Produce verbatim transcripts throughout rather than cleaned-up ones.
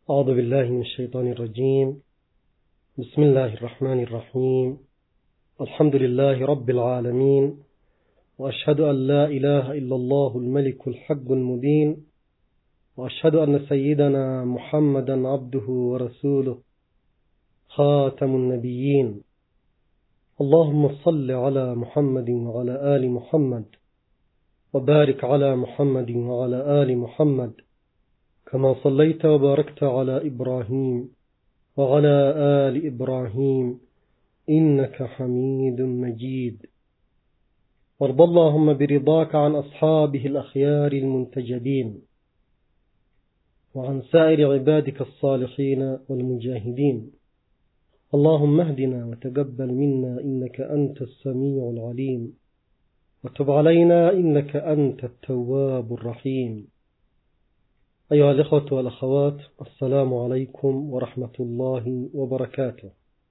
أعوذ بالله من الشيطان الرجيم. بسم الله الرحمن الرحيم. الحمد لله رب العالمين، وأشهد أن لا إله إلا الله الملك الحق المبين، وأشهد أن سيدنا محمدا عبده ورسوله خاتم النبيين. اللهم صل على محمد وعلى آل محمد، وبارك على محمد وعلى آل محمد كما صليت وباركت على إبراهيم وعلى آل إبراهيم إنك حميد مجيد. وارض اللهم برضاك عن أصحابه الأخيار المنتجبين، وعن سائر عبادك الصالحين والمجاهدين. اللهم اهدنا وتقبل منا إنك أنت السميع العليم، وتب علينا إنك أنت التواب الرحيم. أيها الإخوة والأخوات، السلام عليكم ورحمة الله وبركاته.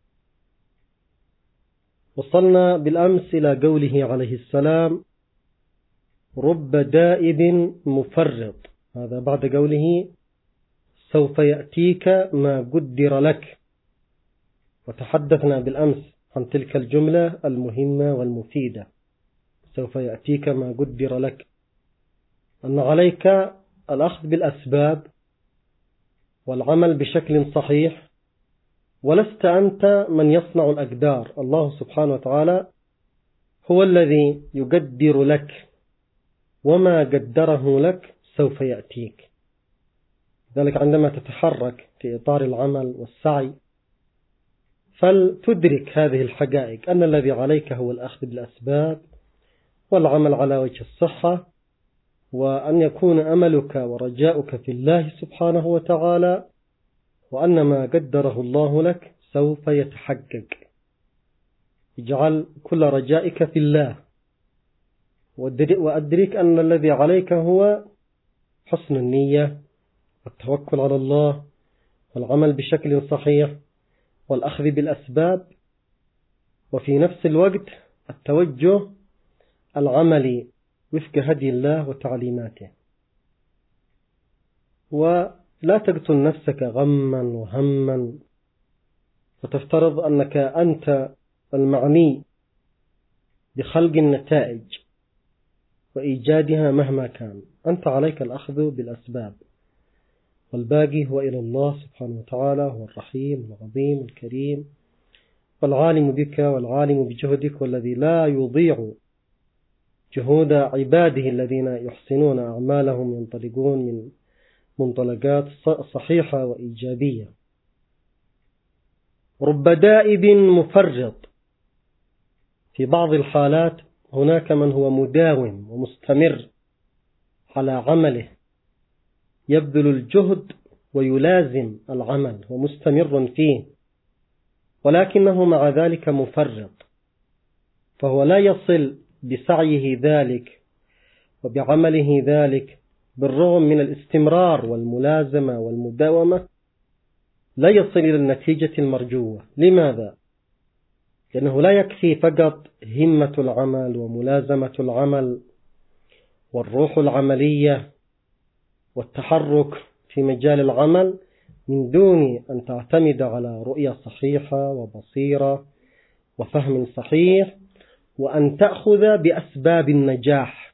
وصلنا بالأمس إلى قوله عليه السلام: رب دائب مفرط. هذا بعد قوله سوف يأتيك ما قدر لك. وتحدثنا بالأمس عن تلك الجملة المهمة والمفيدة: سوف يأتيك ما قدر لك، أن عليك الأخذ بالأسباب والعمل بشكل صحيح، ولست أنت من يصنع الأقدار. الله سبحانه وتعالى هو الذي يقدر لك، وما قدره لك سوف يأتيك. لذلك عندما تتحرك في إطار العمل والسعي فلتدرك هذه الحقائق، أن الذي عليك هو الأخذ بالأسباب والعمل على وجه الصحة، وأن يكون أملك ورجاؤك في الله سبحانه وتعالى، وأن ما قدره الله لك سوف يتحقق. اجعل كل رجائك في الله، وأدرك أن الذي عليك هو حسن النية والتوكل على الله والعمل بشكل صحيح والأخذ بالأسباب، وفي نفس الوقت التوجه العملي وفق هدي الله وتعليماته. ولا تقتل نفسك غما وهما وتفترض أنك أنت المعني بخلق النتائج وإيجادها مهما كان. أنت عليك الأخذ بالأسباب، والباقي هو إلى الله سبحانه وتعالى. هو الرحيم العظيم الكريم، والعالم بك والعالم بجهدك، والذي لا يضيع جهود عباده الذين يحسنون أعمالهم، ينطلقون من منطلقات صحيحة وإيجابية. رب دائب مفرط. في بعض الحالات هناك من هو مداوم ومستمر على عمله، يبذل الجهد ويلازم العمل ومستمر فيه، ولكنه مع ذلك مفرط، فهو لا يصل بسعيه ذلك وبعمله ذلك بالرغم من الاستمرار والملازمة والمداومة، لا يصل إلى النتيجة المرجوة. لماذا؟ لأنه لا يكفي فقط همة العمل وملازمة العمل والروح العملية والتحرك في مجال العمل من دون أن تعتمد على رؤية صحيحة وبصيرة وفهم صحيح، وأن تأخذ بأسباب النجاح.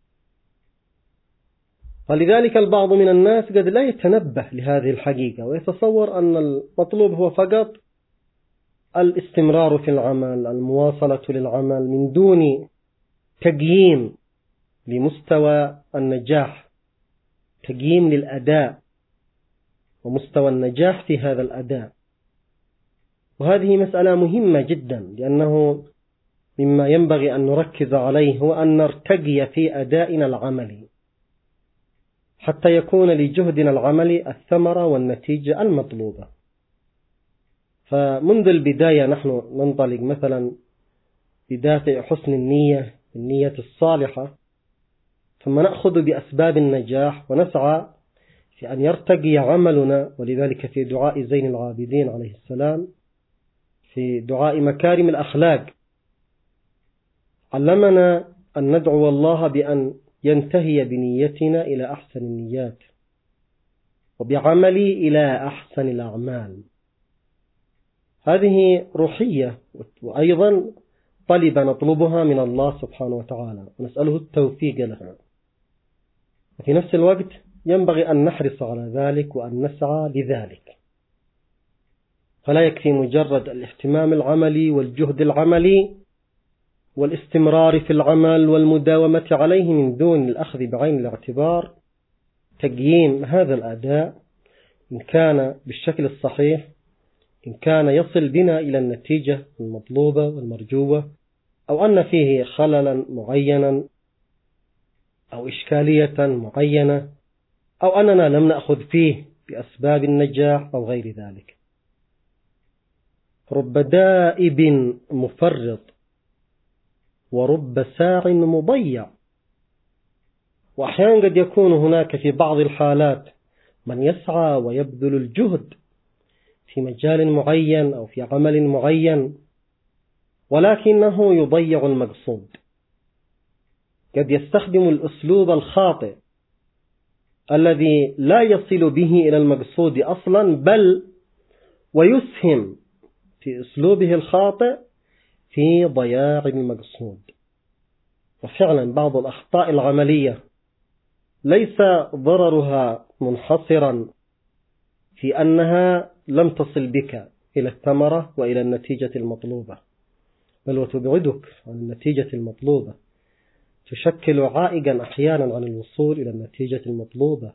ولذلك البعض من الناس قد لا يتنبه لهذه الحقيقة، ويتصور أن المطلوب هو فقط الاستمرار في العمل، المواصلة للعمل من دون تقييم لمستوى النجاح، تقييم للأداء ومستوى النجاح في هذا الأداء. وهذه مسألة مهمة جدا، لأنه مما ينبغي أن نركز عليه هو أن نرتقي في أدائنا العملي حتى يكون لجهدنا العملي الثمرة والنتيجة المطلوبة. فمنذ البداية نحن ننطلق مثلا بدافع حسن النية، النية الصالحة، ثم نأخذ بأسباب النجاح ونسعى في أن يرتقي عملنا. ولذلك في دعاء زين العابدين عليه السلام، في دعاء مكارم الأخلاق، علمنا أن ندعو الله بأن ينتهي بنيتنا إلى أحسن النيات. وبعملي إلى أحسن الأعمال. هذه روحية، وأيضا طلب نطلبها من الله سبحانه وتعالى ونسأله التوفيق لها. وفي نفس الوقت ينبغي أن نحرص على ذلك وأن نسعى لذلك، فلا يكفي مجرد الاهتمام العملي والجهد العملي والاستمرار في العمل والمداومة عليه من دون الأخذ بعين الاعتبار تقييم هذا الأداء إن كان بالشكل الصحيح، إن كان يصل بنا إلى النتيجة المطلوبة والمرجوة، أو أن فيه خللا معينا أو إشكالية معينة، أو أننا لم نأخذ فيه بأسباب النجاح أو غير ذلك. رب دائب مفرط ورب ساع مضيع. وأحيانا قد يكون هناك في بعض الحالات من يسعى ويبذل الجهد في مجال معين أو في عمل معين، ولكنه يضيع المقصود. قد يستخدم الأسلوب الخاطئ الذي لا يصل به إلى المقصود أصلا، بل ويسهم في أسلوبه الخاطئ في ضياع المقصود. وفعلا بعض الأخطاء العملية ليس ضررها منحصرا في أنها لم تصل بك إلى الثمرة وإلى النتيجة المطلوبة، بل وتبعدك عن النتيجة المطلوبة، تشكل عائقا أحيانا عن الوصول إلى النتيجة المطلوبة.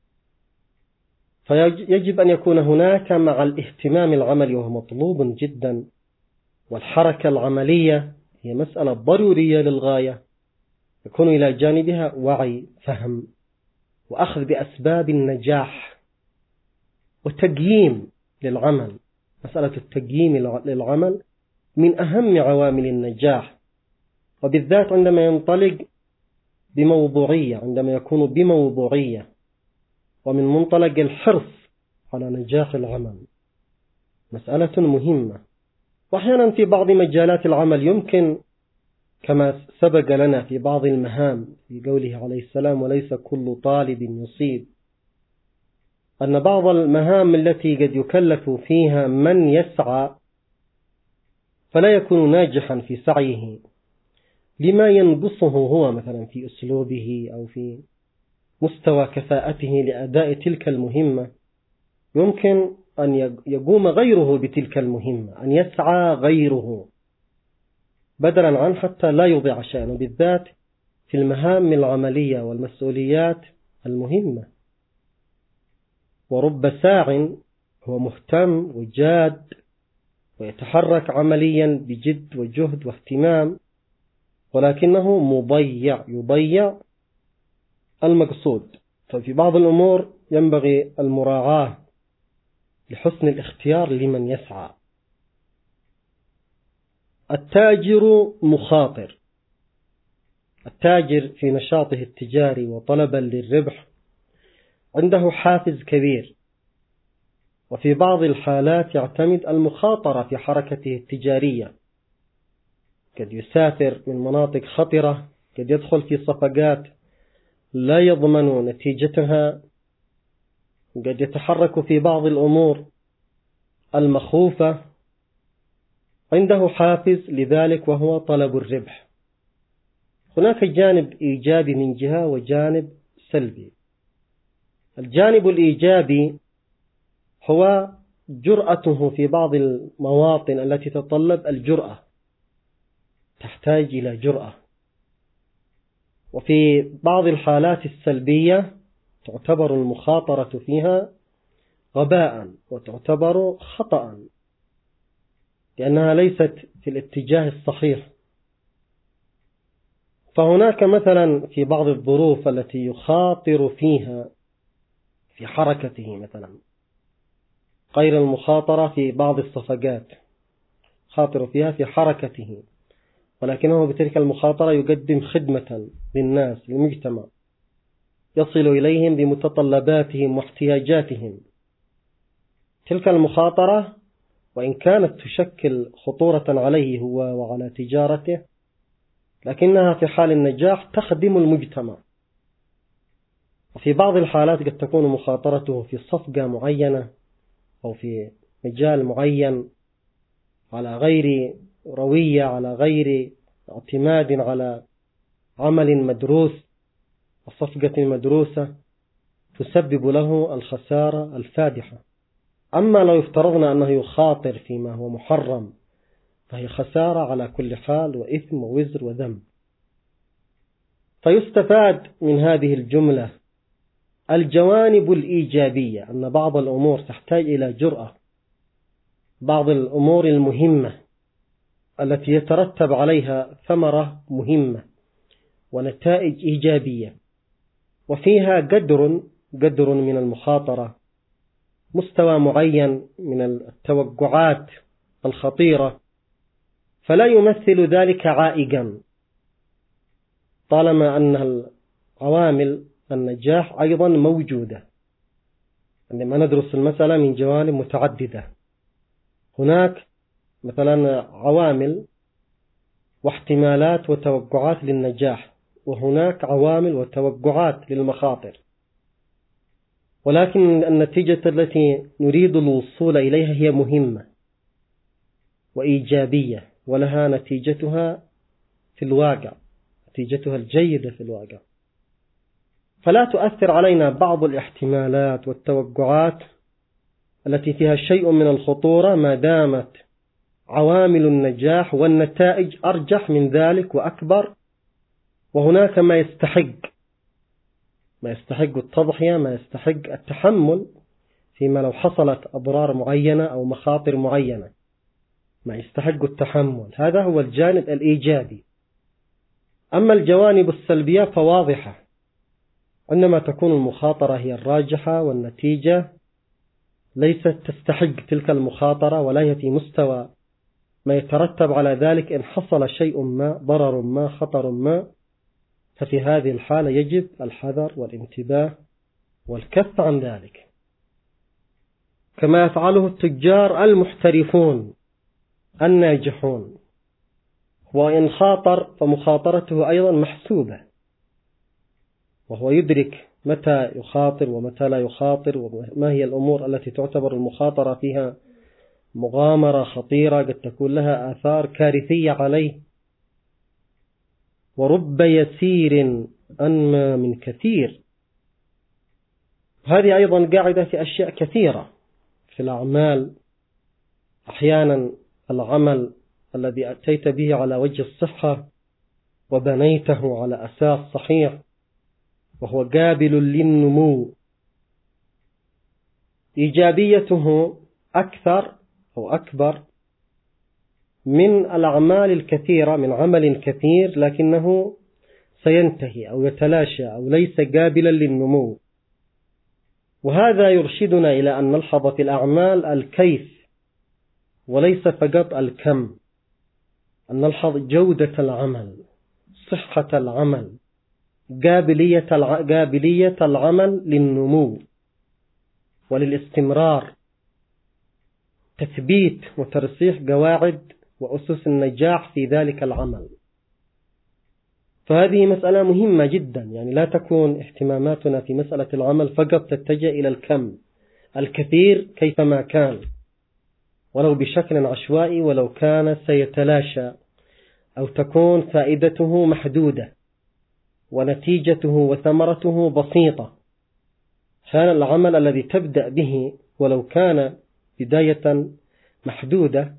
فيجب أن يكون هناك مع الاهتمام العملي وهو مطلوب جدا، والحركة العملية هي مسألة ضرورية للغاية، يكون إلى جانبها وعي، فهم، وأخذ بأسباب النجاح وتقييم للعمل. مسألة التقييم للعمل من أهم عوامل النجاح، وبالذات عندما ينطلق بموضوعية، عندما يكون بموضوعية ومن منطلق الحرص على نجاح العمل، مسألة مهمة. وأحيانا في بعض مجالات العمل يمكن، كما سبق لنا في بعض المهام في قوله عليه السلام وليس كل طالب يصيب، أن بعض المهام التي قد يكلف فيها من يسعى فلا يكون ناجحا في سعيه لما ينقصه هو مثلا في أسلوبه أو في مستوى كفاءته لأداء تلك المهمة. يمكن أن يقوم غيره بتلك المهمة، أن يسعى غيره بدلا عن حتى لا يضيع شيئا، بالذات في المهام العملية والمسؤوليات المهمة. ورب ساع هو مهتم وجاد ويتحرك عمليا بجد وجهد واهتمام، ولكنه مضيع، يضيع المقصود. ففي بعض الأمور ينبغي المراعاة لحسن الاختيار لمن يسعى. التاجر مخاطر. التاجر في نشاطه التجاري وطلبا للربح عنده حافز كبير، وفي بعض الحالات يعتمد المخاطرة في حركته التجارية، قد يسافر من مناطق خطرة، قد يدخل في صفقات لا يضمن نتيجتها، قد يتحرك في بعض الأمور المخوفة، عنده حافز لذلك وهو طلب الربح. هناك جانب إيجابي من جهة وجانب سلبي. الجانب الإيجابي هو جرأته في بعض المواطن التي تتطلب الجرأة، تحتاج إلى جرأة. وفي بعض الحالات السلبية تعتبر المخاطرة فيها غباء وتعتبر خطأ، لأنها ليست في الاتجاه الصحيح. فهناك مثلا في بعض الظروف التي يخاطر فيها في حركته، مثلا غير المخاطرة في بعض الصفقات، خاطر فيها في حركته، ولكنه بتلك المخاطرة يقدم خدمة للناس، للمجتمع، يصل إليهم بمتطلباتهم واحتياجاتهم. تلك المخاطرة وإن كانت تشكل خطورة عليه هو وعلى تجارته، لكنها في حال النجاح تخدم المجتمع، وفي بعض الحالات قد تكون مخاطرته في صفقة معينة أو في مجال معين على غير روية، على غير اعتماد على عمل مدروس وصفقة مدروسة، تسبب له الخسارة الفادحة. أما لو افترضنا أنه يخاطر فيما هو محرم فهي خسارة على كل حال وإثم ووزر وذنب. فيستفاد من هذه الجملة الجوانب الإيجابية، أن بعض الأمور تحتاج إلى جرأة، بعض الأمور المهمة التي يترتب عليها ثمرة مهمة ونتائج إيجابية، وفيها قدر قدر من المخاطرة، مستوى معين من التوقعات الخطيرة، فلا يمثل ذلك عائقا طالما أن العوامل النجاح أيضا موجودة. عندما ندرس المسألة من جوانب متعددة، هناك مثلا عوامل واحتمالات وتوقعات للنجاح، وهناك عوامل وتوقعات للمخاطر، ولكن النتيجة التي نريد الوصول إليها هي مهمة وإيجابية ولها نتيجتها في الواقع، نتيجتها الجيدة في الواقع. فلا تؤثر علينا بعض الاحتمالات والتوقعات التي فيها شيء من الخطورة ما دامت عوامل النجاح والنتائج أرجح من ذلك وأكبر، وهناك ما يستحق ما يستحق التضحية، ما يستحق التحمل فيما لو حصلت أضرار معينة أو مخاطر معينة، ما يستحق التحمل. هذا هو الجانب الإيجابي. أما الجوانب السلبية فواضحة، عندما تكون المخاطرة هي الراجحة والنتيجة ليست تستحق تلك المخاطرة ولا هي في مستوى ما يترتب على ذلك إن حصل شيء ما، ضرر ما، خطر ما، ففي هذه الحالة يجب الحذر والانتباه والكف عن ذلك، كما يفعله التجار المحترفون الناجحون. وإن خاطر فمخاطرته أيضا محسوبة، وهو يدرك متى يخاطر ومتى لا يخاطر، وما هي الأمور التي تعتبر المخاطرة فيها مغامرة خطيرة قد تكون لها آثار كارثية عليه. ورب يسير أنمى من كثير، هذه أيضا قاعدة في أشياء كثيرة في الأعمال. أحيانا العمل الذي أتيت به على وجه الصحة وبنيته على أساس صحيح وهو قابل للنمو، إيجابيته أكثر أو أكبر من الأعمال الكثيرة، من عمل كثير لكنه سينتهي أو يتلاشى أو ليس قابلا للنمو. وهذا يرشدنا إلى أن نلحظ في الأعمال الكيف وليس فقط الكم، أن نلحظ جودة العمل، صحة العمل، قابلية قابلية العمل للنمو وللاستمرار، تثبيت وترسيخ قواعد وأسس النجاح في ذلك العمل. فهذه مسألة مهمة جدا، يعني لا تكون اهتماماتنا في مسألة العمل فقط تتجه إلى الكم الكثير كيفما كان ولو بشكل عشوائي، ولو كان سيتلاشى أو تكون فائدته محدودة ونتيجته وثمرته بسيطة. كان العمل الذي تبدأ به ولو كان بداية محدودة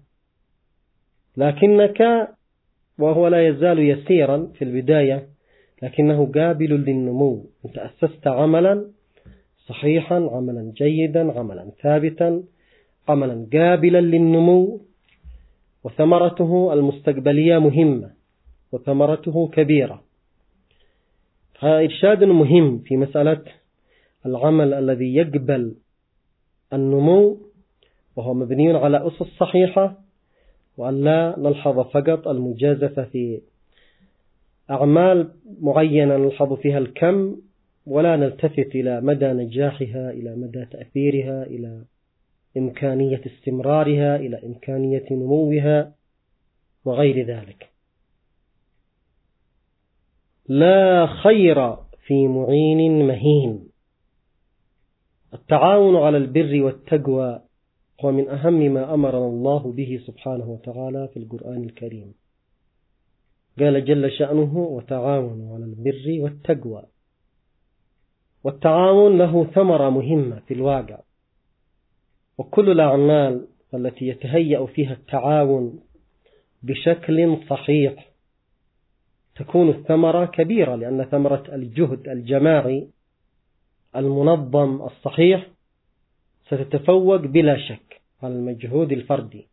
لكنك وهو لا يزال يسيرا في البداية لكنه قابل للنمو، أنت أسست عملا صحيحا، عملا جيدا، عملا ثابتا، عملا قابلا للنمو، وثمرته المستقبلية مهمة وثمرته كبيرة. هذا إرشاد مهم في مسألة العمل الذي يقبل النمو وهو مبني على أسس صحيحة، وأن لا نلحظ فقط المجازفة في أعمال معينة نلحظ فيها الكم ولا نلتفت إلى مدى نجاحها، إلى مدى تأثيرها، إلى إمكانية استمرارها، إلى إمكانية نموها وغير ذلك. لا خير في معين مهين. التعاون على البر والتقوى هو من أهم ما أمرنا الله به سبحانه وتعالى في القرآن الكريم. قال جل شأنه: وتعاونوا على البر والتقوى. والتعاون له ثمرة مهمة في الواقع، وكل الأعمال التي يتهيأ فيها التعاون بشكل صحيح تكون الثمرة كبيرة، لأن ثمرة الجهد الجماعي المنظم الصحيح ستتفوق بلا شك على المجهود الفردي،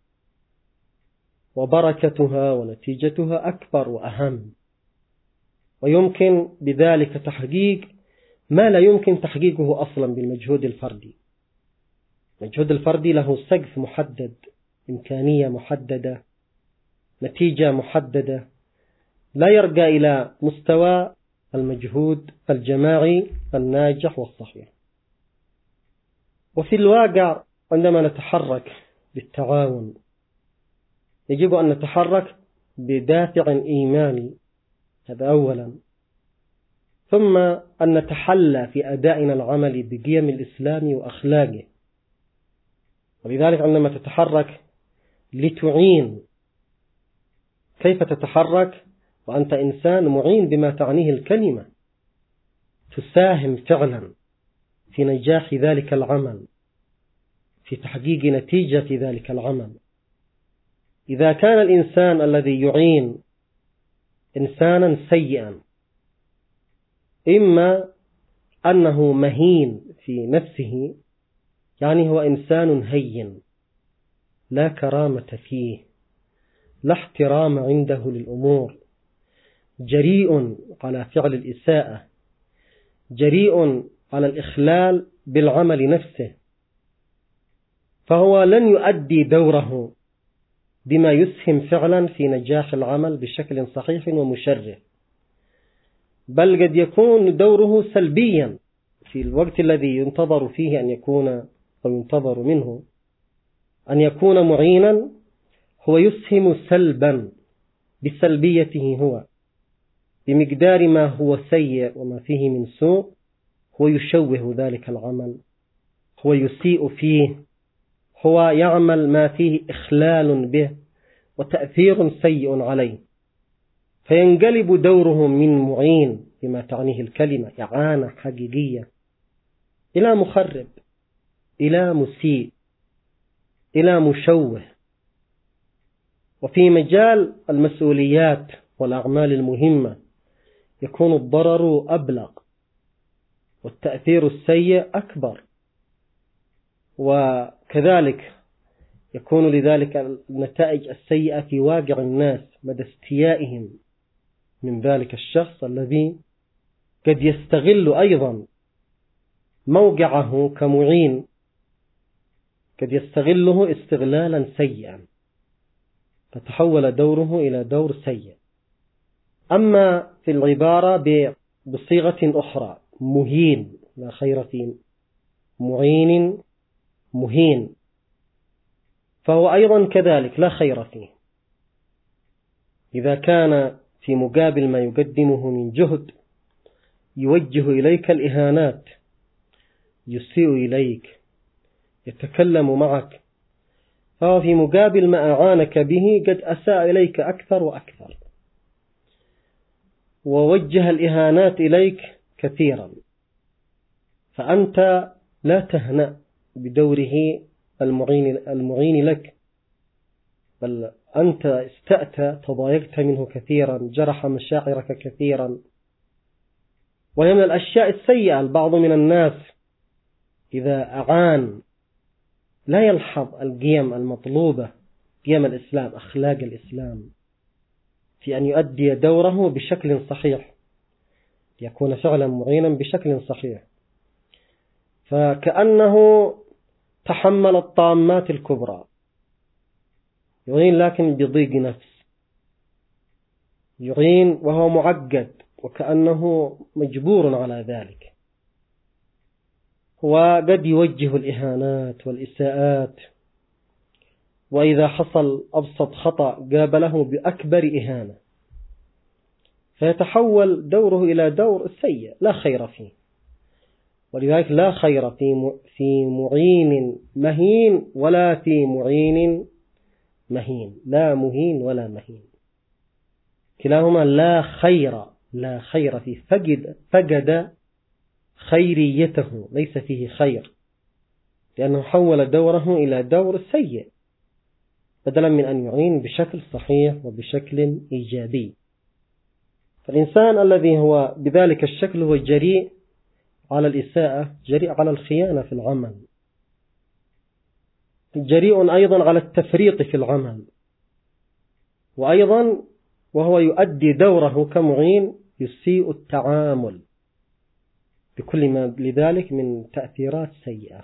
وبركتها ونتيجتها أكبر وأهم، ويمكن بذلك تحقيق ما لا يمكن تحقيقه أصلا بالمجهود الفردي. المجهود الفردي له سقف محدد، إمكانية محددة، نتيجة محددة، لا يرجع إلى مستوى المجهود الجماعي الناجح والصحيح. وفي الواقع عندما نتحرك بالتعاون يجب أن نتحرك بدافع إيماني، هذا أولا، ثم أن نتحلى في أدائنا العملي بقيم الإسلام وأخلاقه. ولذلك عندما تتحرك لتعين، كيف تتحرك وأنت إنسان معين بما تعنيه الكلمة، تساهم فعلا في نجاح ذلك العمل، في تحقيق نتيجة في ذلك العمل. إذا كان الإنسان الذي يعين إنسانا سيئا، إما أنه مهين في نفسه، يعني هو إنسان هين لا كرامة فيه، لا احترام عنده للأمور، جريء على فعل الإساءة، جريء على الإخلال بالعمل نفسه، فهو لن يؤدي دوره بما يسهم فعلا في نجاح العمل بشكل صحيح ومشرف، بل قد يكون دوره سلبيا في الوقت الذي ينتظر فيه أن يكون أو ينتظر منه أن يكون معينا. هو يسهم سلبا بسلبيته هو، بمقدار ما هو سيء وما فيه من سوء، هو يشوه ذلك العمل، هو يسيء فيه، هو يعمل ما فيه إخلال به وتأثير سيء عليه، فينقلب دوره من معين بما تعنيه الكلمة إعانة حقيقية إلى مخرب، إلى مسيء، إلى مشوه. وفي مجال المسؤوليات والأعمال المهمة يكون الضرر أبلغ والتأثير السيء أكبر، وكذلك يكون لذلك النتائج السيئة في واقع الناس مدى استيائهم من ذلك الشخص الذي قد يستغل أيضا موقعه كمعين، قد يستغله استغلالا سيئا فتحول دوره إلى دور سيء. أما في العبارة بصيغة أخرى مهين، لا خير في معين مهين، فهو أيضا كذلك لا خير فيه. إذا كان في مقابل ما يقدمه من جهد يوجه إليك الإهانات، يسيء إليك، يتكلم معك، فهو في مقابل ما أعانك به قد أساء إليك أكثر وأكثر، ووجه الإهانات إليك كثيرا، فأنت لا تهنأ بدوره المعين, المعين لك، بل أنت استأت، تضايقت منه كثيرا، جرح مشاعرك كثيرا. وهي من الأشياء السيئة، البعض من الناس إذا أعان لا يلحظ القيم المطلوبة، قيم الإسلام، أخلاق الإسلام، في أن يؤدي دوره بشكل صحيح، يكون فعلا معينا بشكل صحيح، فكأنه تحمل الطامات الكبرى، يعين لكن بضيق نفس، يعين وهو معقد وكأنه مجبور على ذلك، وقد يوجه الإهانات والإساءات، وإذا حصل أبسط خطأ قابله بأكبر إهانة، فيتحول دوره إلى دور سيء لا خير فيه. ولذلك لا خير في في معين مهين ولا في معين مهين، لا مهين ولا مهين، كلاهما لا خير، لا خير فيه، فقد, فقد خيريته، ليس فيه خير، لأنه حول دوره إلى دور سيء بدلا من أن يعين بشكل صحيح وبشكل إيجابي. فالإنسان الذي هو بذلك الشكل هو جريء على الإساءة، جريء على الخيانة في العمل، جريء أيضا على التفريط في العمل، وأيضا وهو يؤدي دوره كمعين يسيء التعامل بكل ما لذلك من تأثيرات سيئة.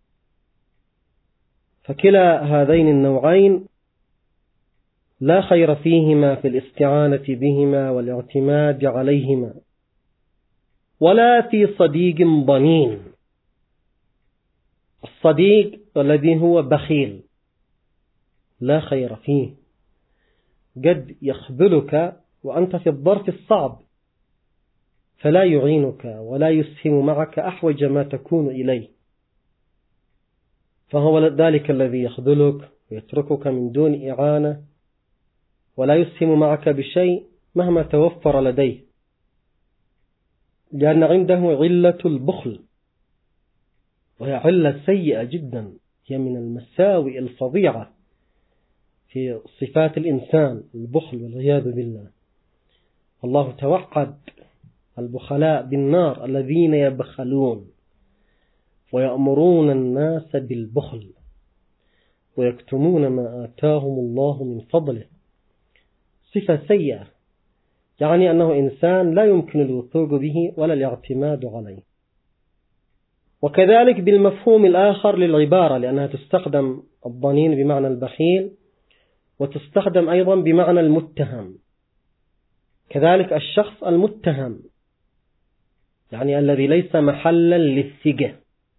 فكلا هذين النوعين لا خير فيهما في الاستعانة بهما والاعتماد عليهما، ولا في صديق ضنين. الصديق الذي هو بخيل لا خير فيه، قد يخذلك وأنت في الظرف الصعب فلا يعينك ولا يسهم معك أحوج ما تكون إليه، فهو ذلك الذي يخذلك ويتركك من دون إعانة ولا يسهم معك بشيء مهما توفر لديه، لأن عنده علة البخل، وهي علة سيئة جدا، هي من المساوئ الفظيعة في صفات الإنسان، البخل والعياذ بالله. الله توعد البخلاء بالنار الذين يبخلون ويأمرون الناس بالبخل ويكتمون ما آتاهم الله من فضله. صفة سيئة، يعني أنه إنسان لا يمكن الوثوق به ولا الاعتماد عليه. وكذلك بالمفهوم الآخر للعبارة، لأنها تستخدم الضنين بمعنى البخيل وتستخدم أيضا بمعنى المتهم. كذلك الشخص المتهم، يعني الذي ليس محلا للثقة،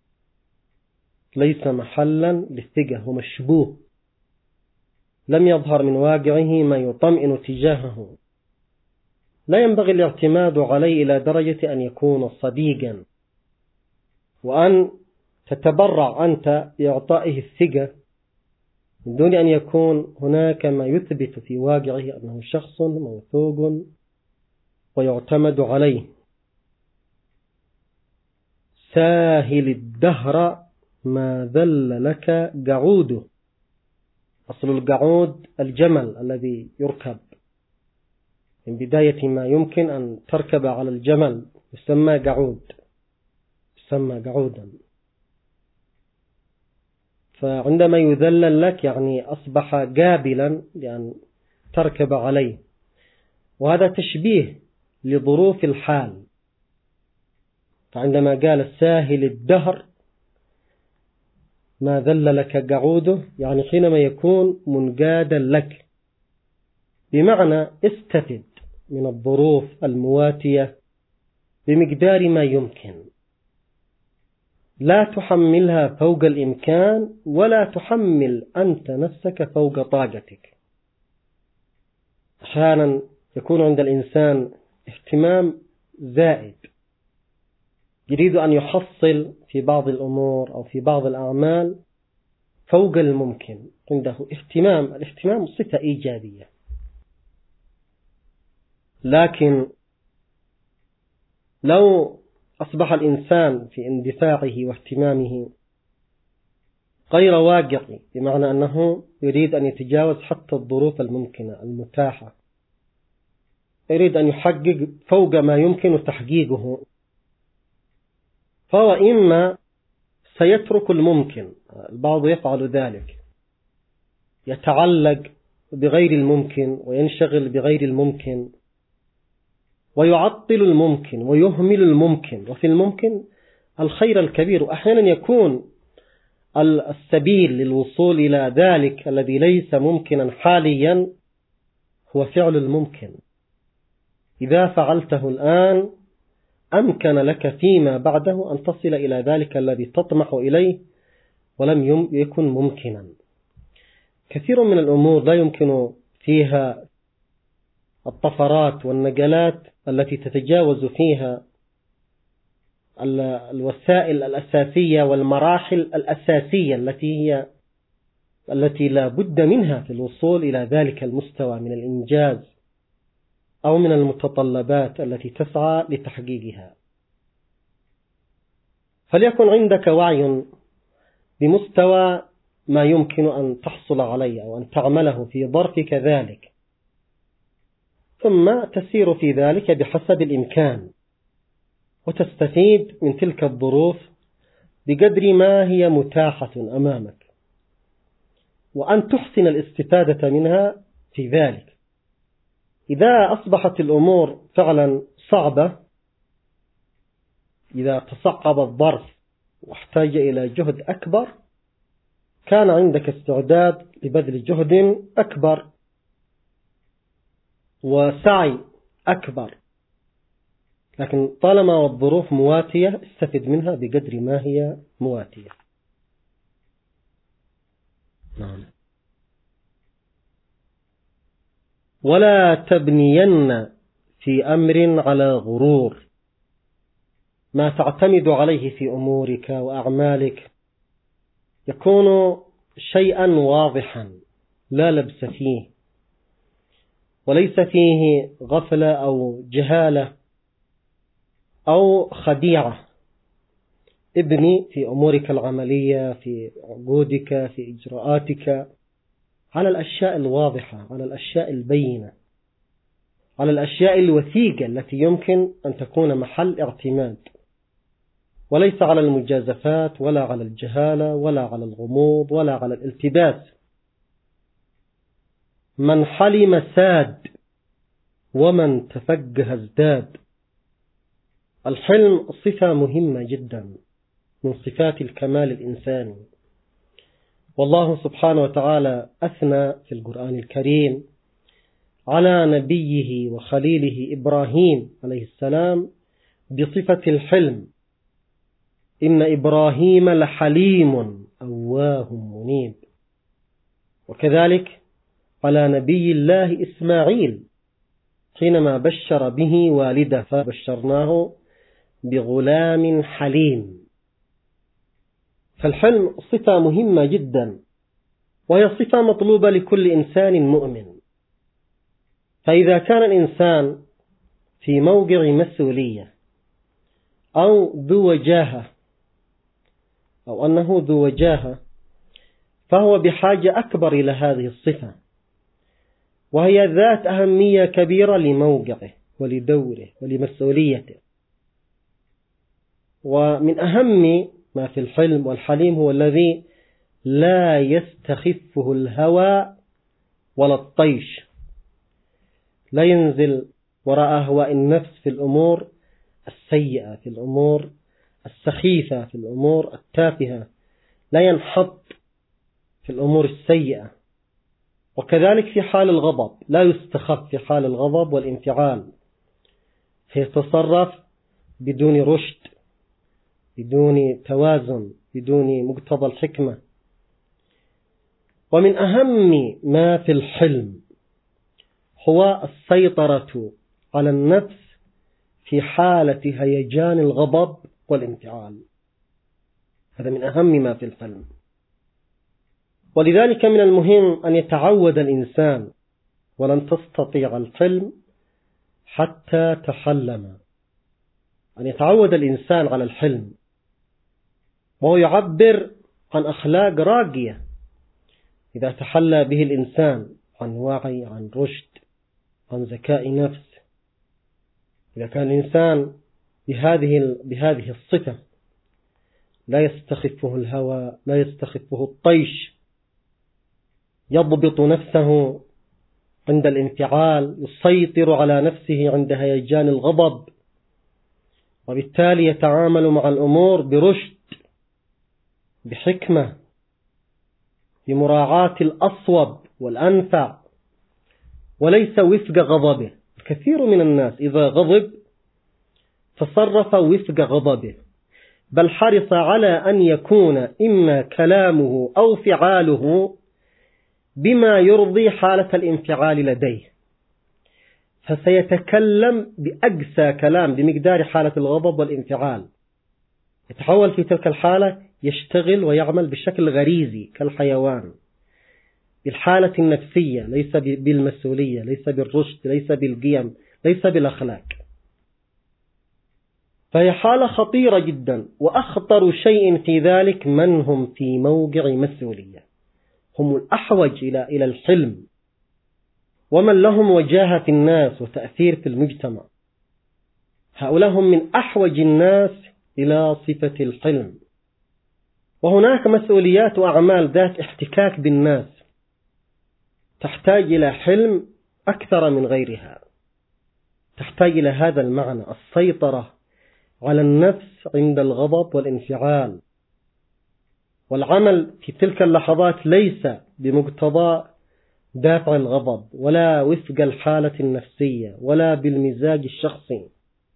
ليس محلا للثقة، هو مشبوه، لم يظهر من واقعه ما يطمئن تجاهه، لا ينبغي الاعتماد عليه إلى درجة أن يكون صديقا وأن تتبرع أنت بإعطائه الثقة من دون أن يكون هناك ما يثبت في واقعه أنه شخص موثوق ويعتمد عليه. ساهل الدهر ما ذل لك قعوده. أصل القعود الجمل الذي يركب، من بداية ما يمكن أن تركب على الجمل يسمى قعود، يسمى قعودا. فعندما يذلل لك يعني أصبح قابلا لأن تركب عليه، وهذا تشبيه لظروف الحال. فعندما قال الساهل الدهر ما ذل لك قعوده، يعني حينما يكون منقادا لك، بمعنى استفد من الظروف المواتية بمقدار ما يمكن، لا تحملها فوق الإمكان ولا تحمل أنت نفسك فوق طاقتك. أحيانا يكون عند الإنسان اهتمام زائد، يريد أن يحصل في بعض الأمور أو في بعض الأعمال فوق الممكن، عنده اهتمام، الاهتمام صفة إيجابية. لكن لو أصبح الإنسان في اندفاعه واهتمامه غير واقعي، بمعنى أنه يريد أن يتجاوز حتى الظروف الممكنة المتاحة، يريد أن يحقق فوق ما يمكن تحقيقه، فهو إما سيترك الممكن، البعض يفعل ذلك، يتعلق بغير الممكن وينشغل بغير الممكن ويعطل الممكن ويهمل الممكن، وفي الممكن الخير الكبير. أحيانا يكون السبيل للوصول إلى ذلك الذي ليس ممكنا حاليا هو فعل الممكن. إذا فعلته الآن أمكن لك فيما بعده أن تصل إلى ذلك الذي تطمح إليه ولم يكن ممكنا. كثير من الأمور لا يمكن فيها الطفرات والنقلات التي تتجاوز فيها الوسائل الأساسية والمراحل الأساسية التي هي التي لا بد منها في الوصول إلى ذلك المستوى من الإنجاز أو من المتطلبات التي تسعى لتحقيقها. فليكن عندك وعي بمستوى ما يمكن أن تحصل عليه أو أن تعمله في ظرفك ذلك، ثم تسير في ذلك بحسب الإمكان وتستفيد من تلك الظروف بقدر ما هي متاحة أمامك، وأن تحسن الاستفادة منها في ذلك. إذا أصبحت الأمور فعلا صعبة، إذا تصعب الظرف واحتاج إلى جهد أكبر، كان عندك استعداد لبذل جهد أكبر وسعي أكبر، لكن طالما الظروف مواتية استفد منها بقدر ما هي مواتية. نعم. ولا تبنين في أمر على غرور، ما تعتمد عليه في أمورك وأعمالك يكون شيئا واضحا لا لبس فيه، وليس فيه غفلة أو جهالة أو خديعة. ابني في أمورك العملية، في عقودك، في إجراءاتك، على الأشياء الواضحة، على الأشياء البينة، على الأشياء الوثيقة التي يمكن أن تكون محل اعتماد، وليس على المجازفات ولا على الجهالة ولا على الغموض ولا على الالتباس. من حلم ساد ومن تفقه ازداد. الحلم صفة مهمة جدا من صفات الكمال الإنساني، والله سبحانه وتعالى أثنى في القرآن الكريم على نبيه وخليله إبراهيم عليه السلام بصفة الحلم: إن إبراهيم لحليم أواه منيب. وكذلك على نبي الله إسماعيل حينما بشر به والده فبشرناه بغلام حليم. فالحلم صفة مهمة جدا، وهي صفة مطلوبة لكل إنسان مؤمن. فإذا كان الإنسان في موقع مسؤولية أو ذو وجاهة أو أنه ذو وجاهة، فهو بحاجة أكبر إلى هذه الصفة، وهي ذات أهمية كبيرة لموقعه ولدوره ولمسؤوليته. ومن أهم ما في الحلم والحليم هو الذي لا يستخفه الهوى ولا الطيش، لا ينزل وراء أهواء النفس في الأمور السيئة، في الأمور السخيفة، في الأمور التافهة، لا ينحط في الأمور السيئة. وكذلك في حال الغضب لا يستخف في حال الغضب والانفعال، فيتصرف بدون رشد، بدون توازن، بدون مقتضى الحكمة. ومن أهم ما في الحلم هو السيطرة على النفس في حالة هيجان الغضب والانفعال، هذا من أهم ما في الحلم. ولذلك من المهم أن يتعود الإنسان، ولن تستطيع الحلم حتى تحلم، أن يتعود الإنسان على الحلم، وهو يعبر عن أخلاق راقية إذا تحلى به الإنسان عن وعي، عن رشد، عن ذكاء نفس. إذا كان الإنسان بهذه بهذه الصفة لا يستخفه الهوى، لا يستخفه الطيش، يضبط نفسه عند الانفعال، يسيطر على نفسه عند هيجان الغضب، وبالتالي يتعامل مع الأمور برشد، بحكمة، بمراعاة الأصوب والأنفع، وليس وفق غضبه. الكثير من الناس إذا غضب تصرف وفق غضبه، بل حرص على أن يكون إما كلامه أو فعاله بما يرضي حالة الانفعال لديه، فسيتكلم بأقسى كلام بمقدار حالة الغضب والانفعال. يتحول في تلك الحالة يشتغل ويعمل بشكل غريزي كالحيوان، بالحالة النفسية، ليس بالمسؤولية، ليس بالرشد، ليس بالقيم، ليس بالأخلاق. فهي حالة خطيرة جدا. وأخطر شيء في ذلك من هم في موقع مسؤولية، هم الأحوج إلى إلى الحلم، ومن لهم وجاهة في الناس وتأثير في المجتمع. هؤلاء هم من أحوج الناس إلى صفة الحلم. وهناك مسؤوليات وأعمال ذات احتكاك بالناس تحتاج إلى حلم أكثر من غيرها، تحتاج إلى هذا المعنى، السيطرة على النفس عند الغضب والانفعال، والعمل في تلك اللحظات ليس بمقتضى دافع الغضب ولا وفق الحالة النفسية ولا بالمزاج الشخصي،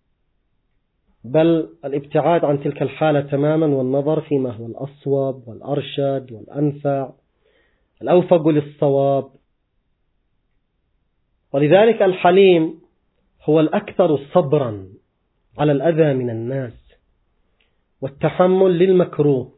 بل الابتعاد عن تلك الحالة تماما والنظر فيما هو الأصوب والأرشد والأنفع، الأوفق للصواب. ولذلك الحليم هو الأكثر صبرا على الأذى من الناس والتحمل للمكروه،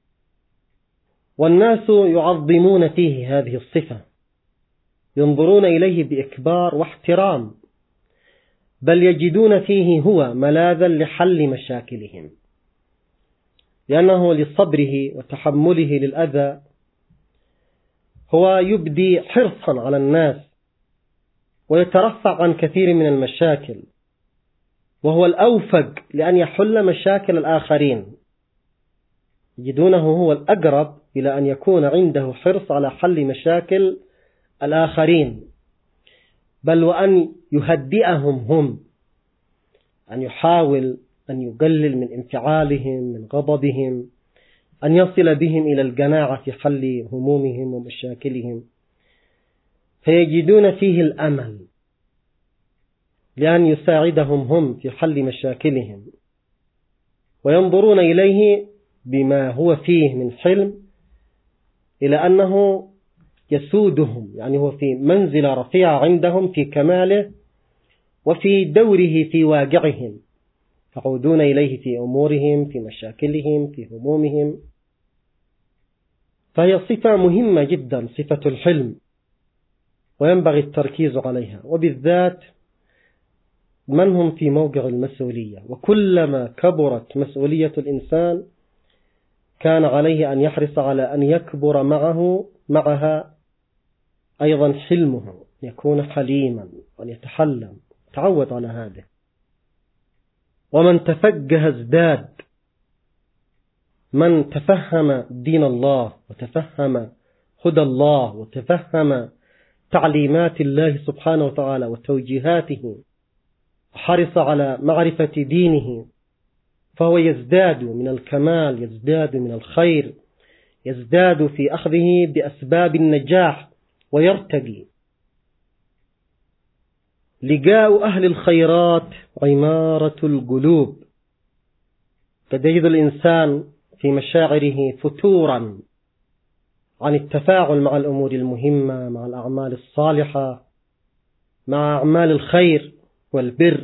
والناس يعظمون فيه هذه الصفة، ينظرون إليه بإكبار واحترام، بل يجدون فيه هو ملاذا لحل مشاكلهم، لأنه لصبره وتحمله للأذى هو يبدي حرصا على الناس ويترفع عن كثير من المشاكل، وهو الأوفق لأن يحل مشاكل الآخرين. يجدونه هو الأقرب إلى أن يكون عنده حرص على حل مشاكل الآخرين، بل وأن يهدئهم هم، أن يحاول أن يقلل من انفعالهم، من غضبهم، أن يصل بهم إلى القناعة في حل همومهم ومشاكلهم، فيجدون فيه الأمل لأن يساعدهم هم في حل مشاكلهم، وينظرون إليه بما هو فيه من حلم إلى أنه يسودهم، يعني هو في منزلة رفيعة عندهم في كماله وفي دوره في واقعهم، يعودون إليه في أمورهم، في مشاكلهم، في همومهم. فهي صفة مهمة جدا، صفة الحلم، وينبغي التركيز عليها، وبالذات من هم في موقع المسؤولية. وكلما كبرت مسؤولية الإنسان كان عليه أن يحرص على أن يكبر معه معها أيضا حلمه، يكون حليما وأن يتحلم، تعود على هذا. ومن تفقه ازداد، من تفهم دين الله وتفهم هدى الله وتفهم تعليمات الله سبحانه وتعالى وتوجيهاته، حرص على معرفة دينه، فهو يزداد من الكمال، يزداد من الخير، يزداد في أخذه بأسباب النجاح ويرتقي. لقاء أهل الخيرات عمارة القلوب، قد يجد الإنسان في مشاعره فتورا عن التفاعل مع الأمور المهمة، مع الأعمال الصالحة، مع أعمال الخير والبر.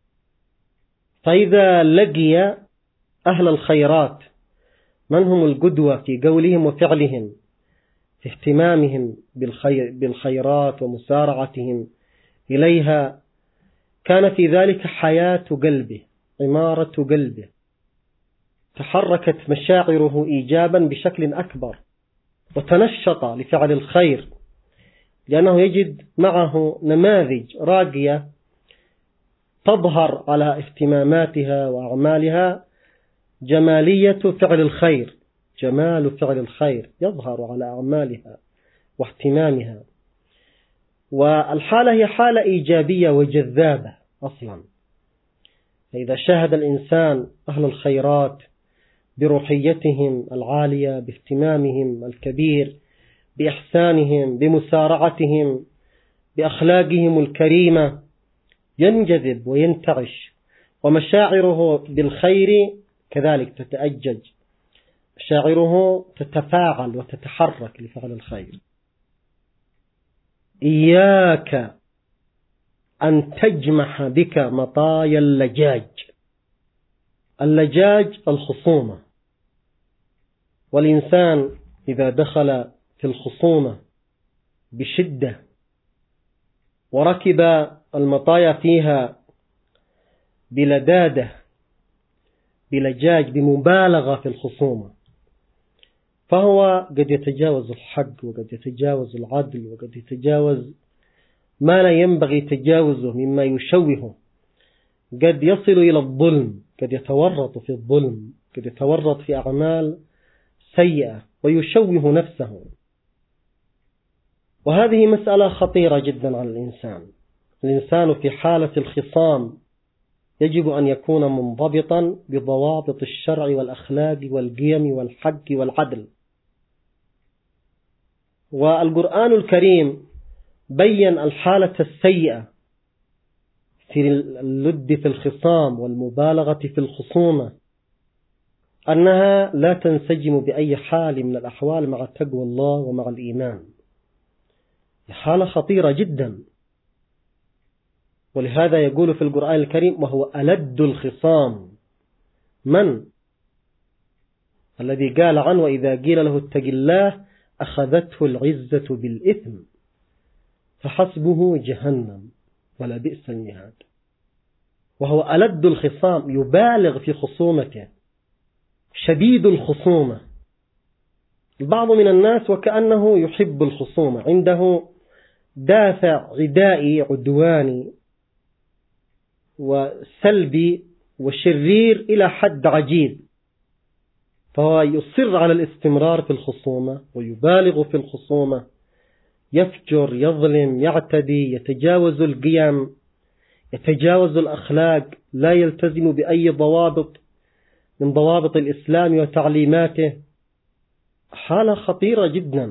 فإذا لقي أهل الخيرات من هم القدوة في قولهم وفعلهم، في اهتمامهم بالخير بالخيرات ومسارعتهم إليها، كان في ذلك حياة قلبه، عمارة قلبه، تحركت مشاعره إيجابا بشكل أكبر، وتنشط لفعل الخير، لأنه يجد معه نماذج راقية تظهر على اهتماماتها وأعمالها جمالية فعل الخير، جمال فعل الخير يظهر على أعمالها واهتمامها. والحالة هي حالة إيجابية وجذابة أصلا. فإذا شاهد الإنسان أهل الخيرات بروحيتهم العالية، باهتمامهم الكبير، بإحسانهم، بمسارعتهم، بأخلاقهم الكريمة، ينجذب وينتعش، ومشاعره بالخير كذلك تتأجج، مشاعره تتفاعل وتتحرك لفعل الخير. إياك أن تجمح بك مطايا اللجاج. اللجاج الخصومة، والإنسان إذا دخل في الخصومة بشدة وركب المطايا فيها بلدادة بلجاج بمبالغة في الخصومة، فهو قد يتجاوز الحق وقد يتجاوز العدل وقد يتجاوز ما لا ينبغي تجاوزه مما يشوهه، قد يصل إلى الظلم، قد يتورط في الظلم، قد يتورط في أعمال سيئة ويشوه نفسه. وهذه مسألة خطيرة جدا على الإنسان. الإنسان في حالة الخصام يجب أن يكون منضبطا بضوابط الشرع والأخلاق والقيم والحق والعدل. والقرآن الكريم بيّن الحالة السيئة في اللد في الخصام والمبالغة في الخصومة أنها لا تنسجم بأي حال من الأحوال مع تقوى الله ومع الإيمان. حالة خطيرة جدا، ولهذا يقول في القرآن الكريم: وهو ألد الخصام. من الذي قال عنه: وإذا قيل له اتق الله أخذته العزة بالإثم فحسبه جهنم ولا بئس المهاد. وهو ألد الخصام، يبالغ في خصومته، شديد الخصومة. البعض من الناس وكأنه يحب الخصومة، عنده دافع عدائي عدواني وسلبي وشرير إلى حد عجيب، فهو يصر على الاستمرار في الخصومة ويبالغ في الخصومة، يفجر، يظلم، يعتدي، يتجاوز القيم، يتجاوز الأخلاق، لا يلتزم بأي ضوابط من ضوابط الإسلام وتعليماته. حالة خطيرة جدا.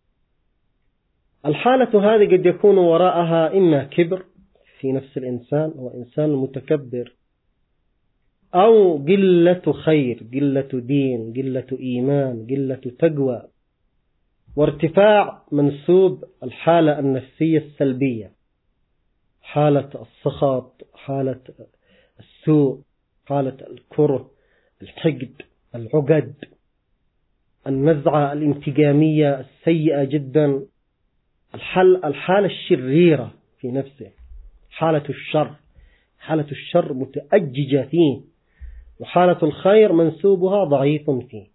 الحالة هذه قد يكون وراءها إما كبر في نفس الإنسان، أو إنسان متكبر، أو قلة خير، قلة دين، قلة إيمان، قلة تقوى، وارتفاع منسوب الحالة النفسية السلبية، حالة السخط، حالة السوء، حالة الكره، الحقد، العقد، النزعة الانتقامية السيئة جدا، الحل الحالة الشريرة في نفسه، حالة الشر، حالة الشر متأججة فيه، وحالة الخير منسوبها ضعيف فيه،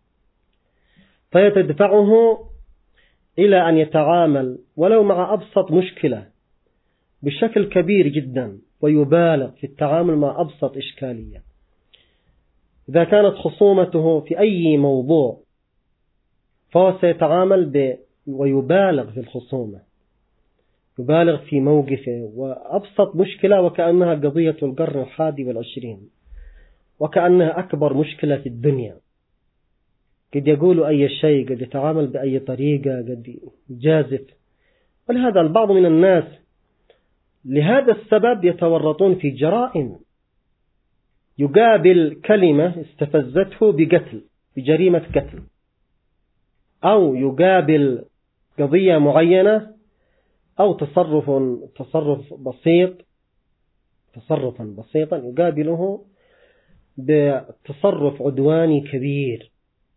فيتدفعه إلى أن يتعامل ولو مع أبسط مشكلة بشكل كبير جدا، ويبالغ في التعامل مع أبسط إشكالية. إذا كانت خصومته في أي موضوع فهو سيتعامل ب ويبالغ في الخصومة، يبالغ في موقفه، وأبسط مشكلة وكأنها قضية القرن الحادي والعشرين، وكأنها أكبر مشكلة في الدنيا. قد يقول أي شيء، قد يتعامل بأي طريقة، قد يجازف. ولهذا البعض من الناس لهذا السبب يتورطون في جرائم، يقابل كلمة استفزته بقتل، بجريمة قتل، أو يقابل قضية معينة أو تصرف تصرف بسيط تصرفا بسيطا يقابله بتصرف عدواني كبير،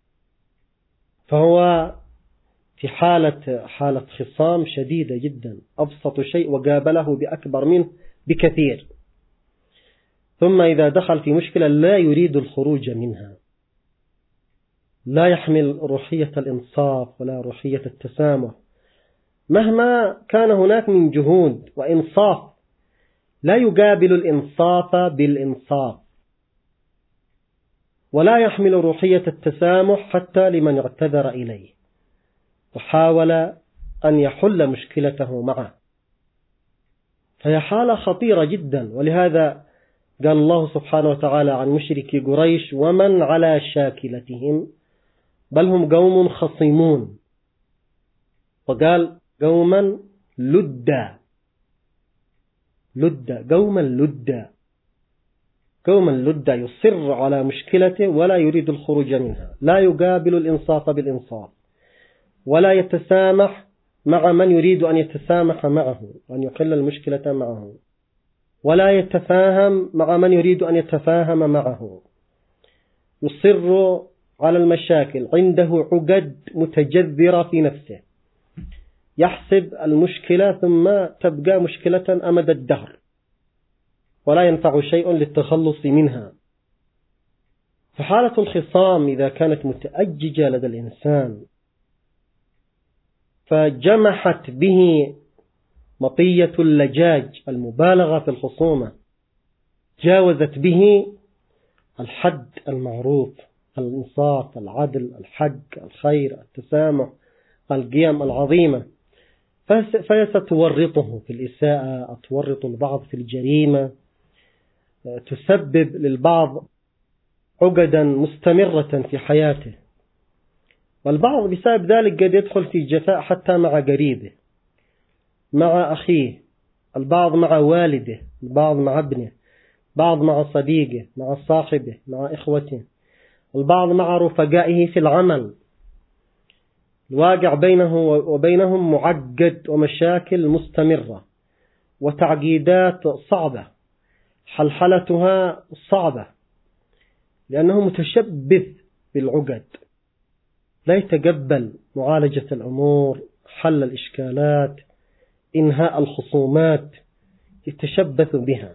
فهو في حالة حالة خصام شديدة جدا، أبسط شيء وقابله بأكبر منه بكثير، ثم إذا دخل في مشكلة لا يريد الخروج منها، لا يحمل روحية الإنصاف ولا روحية التسامح، مهما كان هناك من جهود وإنصاف لا يقابل الإنصاف بالإنصاف، ولا يحمل روحية التسامح حتى لمن اعتذر إليه وحاول أن يحل مشكلته معه. فهي حالة خطيرة جدا. ولهذا قال الله سبحانه وتعالى عن مشركي قريش: ومن على شاكلتهم بل هم قوم خصيمون، وقال قوما لدا، لدا، قوما لدا، قوما لدا، يصر على مشكلته ولا يريد الخروج منها، لا يقابل الإنصاف بالإنصاف، ولا يتسامح مع من يريد أن يتسامح معه وأن يحل المشكلة معه. ولا يتفاهم مع من يريد أن يتفاهم معه، يصر على المشاكل، عنده عقد متجذرة في نفسه، يحسب المشكلة ثم تبقى مشكلة أمد الدهر ولا ينفع شيء للتخلص منها. فحالة الخصام إذا كانت متأججة لدى الإنسان فجمحت به مطية اللجاج، المبالغة في الخصومة، جاوزت به الحد المعروف، الإنصاف، العدل، الحق، الخير، التسامح، القيم العظيمة، فستورطه في الإساءة، تورط البعض في الجريمة، تسبب للبعض عقدا مستمرة في حياته. والبعض بسبب ذلك قد يدخل في جفاء حتى مع قريبه، مع أخيه، البعض مع والده، البعض مع ابنه، بعض مع صديقه، مع صاحبه، مع إخوته، البعض مع رفقائه في العمل. الواقع بينه وبينهم معقد ومشاكل مستمرة وتعقيدات صعبة، حلحلتها صعبة، لأنه متشبث بالعقد، لا يتقبل معالجة الأمور، حل الإشكالات، إنهاء الخصومات، يتشبث بها.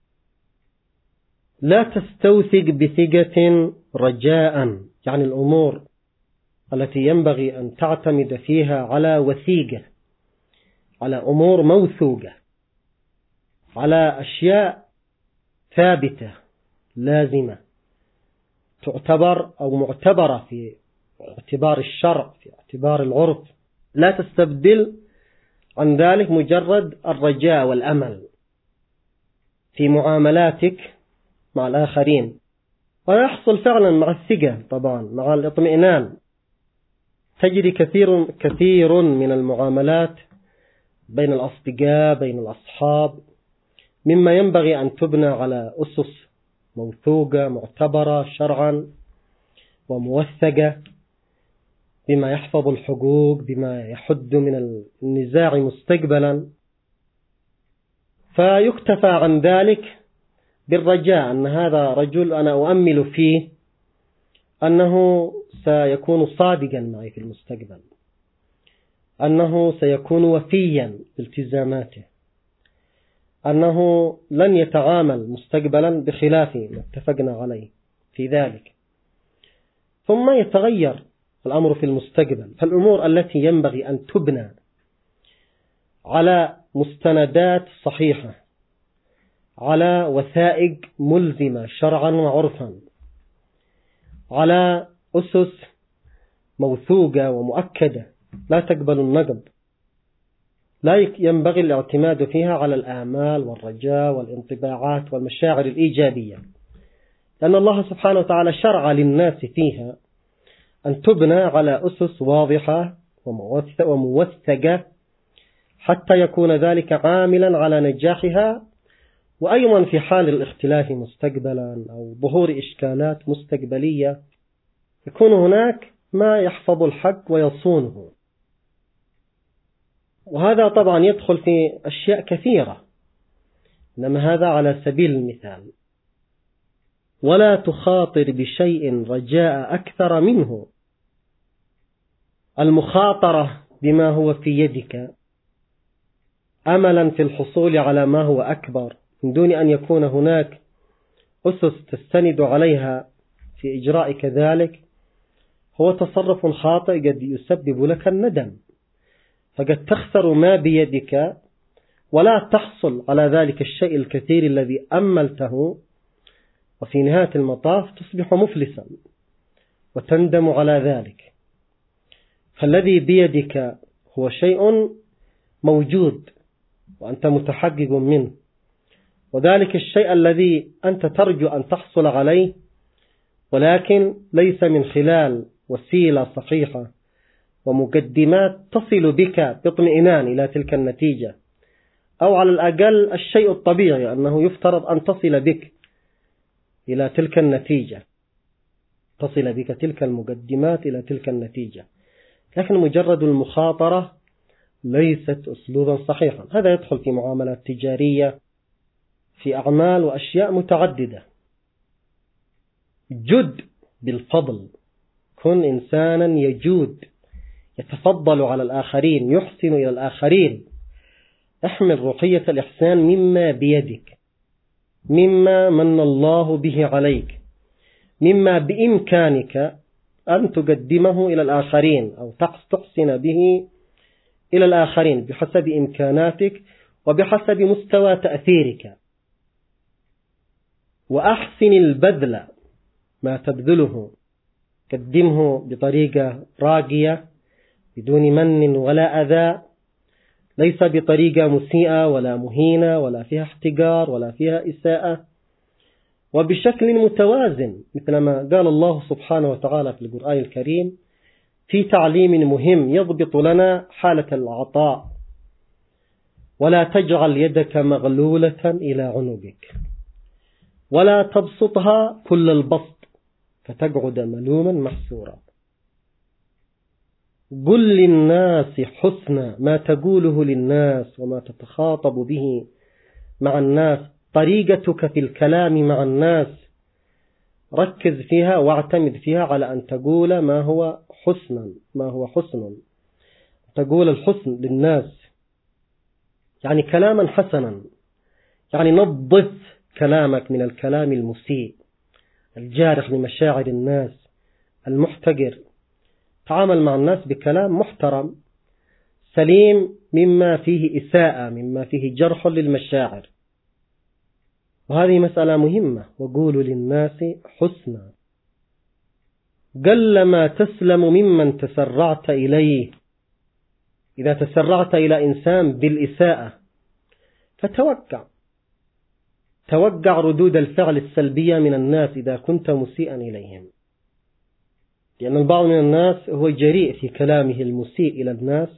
لا تستوثق بثقة رجاء، يعني الأمور التي ينبغي أن تعتمد فيها على وثيقة، على أمور موثوقة، على أشياء ثابتة لازمة تعتبر أو معتبرة في اعتبار الشرع، في اعتبار العرف. لا تستبدل عن ذلك مجرد الرجاء والأمل في معاملاتك مع الآخرين، ويحصل فعلا مع الثقة طبعا، مع الاطمئنان. تجري كثير كثير من المعاملات بين الأصدقاء، بين الأصحاب، مما ينبغي أن تبنى على أسس موثوقة معتبرة شرعا وموثقة، بما يحفظ الحقوق، بما يحد من النزاع مستقبلا. فيكتفى عن ذلك بالرجاء أن هذا رجل أنا أؤمل فيه أنه سيكون صادقا معي في المستقبل، أنه سيكون وفيا بالتزاماته، أنه لن يتعامل مستقبلا بخلاف ما اتفقنا عليه في ذلك. ثم يتغير الأمر في المستقبل. فالأمور التي ينبغي أن تبنى على مستندات صحيحة، على وثائق ملزمة شرعا وعرفا، على أسس موثوقة ومؤكدة لا تقبل النقد، لا ينبغي الاعتماد فيها على الآمال والرجاء والانطباعات والمشاعر الإيجابية، لأن الله سبحانه وتعالى شرع للناس فيها أن تبنى على أسس واضحة وموثقة حتى يكون ذلك عاملا على نجاحها. وأيضا في حال الاختلاف مستقبلا أو ظهور إشكالات مستقبلية يكون هناك ما يحفظ الحق ويصونه. وهذا طبعا يدخل في أشياء كثيرة، إنما هذا على سبيل المثال. ولا تخاطر بشيء رجاء أكثر منه، المخاطرة بما هو في يدك أملا في الحصول على ما هو أكبر من دون أن يكون هناك أسس تستند عليها في إجراء كذلك، هو تصرف خاطئ قد يسبب لك الندم. فقد تخسر ما بيدك ولا تحصل على ذلك الشيء الكثير الذي أملته، وفي نهاية المطاف تصبح مفلسا وتندم على ذلك. فالذي بيدك هو شيء موجود وأنت متحقق منه، وذلك الشيء الذي أنت ترجو أن تحصل عليه ولكن ليس من خلال وسيلة صحيحة ومقدمات تصل بك باطمئنان إلى تلك النتيجة، أو على الأقل الشيء الطبيعي أنه يفترض أن تصل بك إلى تلك النتيجة، تصل بك تلك المقدمات إلى تلك النتيجة، لكن مجرد المخاطرة ليست أسلوبا صحيحا. هذا يدخل في معاملات تجارية، في أعمال وأشياء متعددة. جد بالفضل، كن إنسانا يجود، يتفضل على الآخرين، يحسن إلى الآخرين. احمل روحية الإحسان مما بيدك، مما من الله به عليك، مما بإمكانك أن تقدمه إلى الآخرين أو تحسن به إلى الآخرين بحسب إمكاناتك وبحسب مستوى تأثيرك. وأحسن البذل، ما تبذله قدمه بطريقة راقية بدون من ولا أذى، ليس بطريقة مسيئة ولا مهينة ولا فيها احتقار ولا فيها إساءة، وبشكل متوازن، مثلما قال الله سبحانه وتعالى في القرآن الكريم في تعليم مهم يضبط لنا حالة العطاء: ولا تجعل يدك مغلولة إلى عنقك ولا تبسطها كل البسط فتقعد ملوما محسورا. قل للناس حسنا، ما تقوله للناس وما تتخاطب به مع الناس، طريقتك في الكلام مع الناس ركز فيها واعتمد فيها على أن تقول ما هو حسنا، ما هو حسنا، تقول الحسن للناس، يعني كلاما حسنا، يعني نظف كلامك من الكلام المسيء الجارح لمشاعر الناس المحتقر. تعامل مع الناس بكلام محترم سليم مما فيه إساءة، مما فيه جرح للمشاعر. وهذه مسألة مهمة. وقولوا للناس حسنا. قلما تسلم ممن تسرعت إليه. إذا تسرعت إلى إنسان بالإساءة فتوقع توقع ردود الفعل السلبية من الناس إذا كنت مسيئا إليهم، لأن البعض من الناس هو جريء في كلامه المسيء إلى الناس،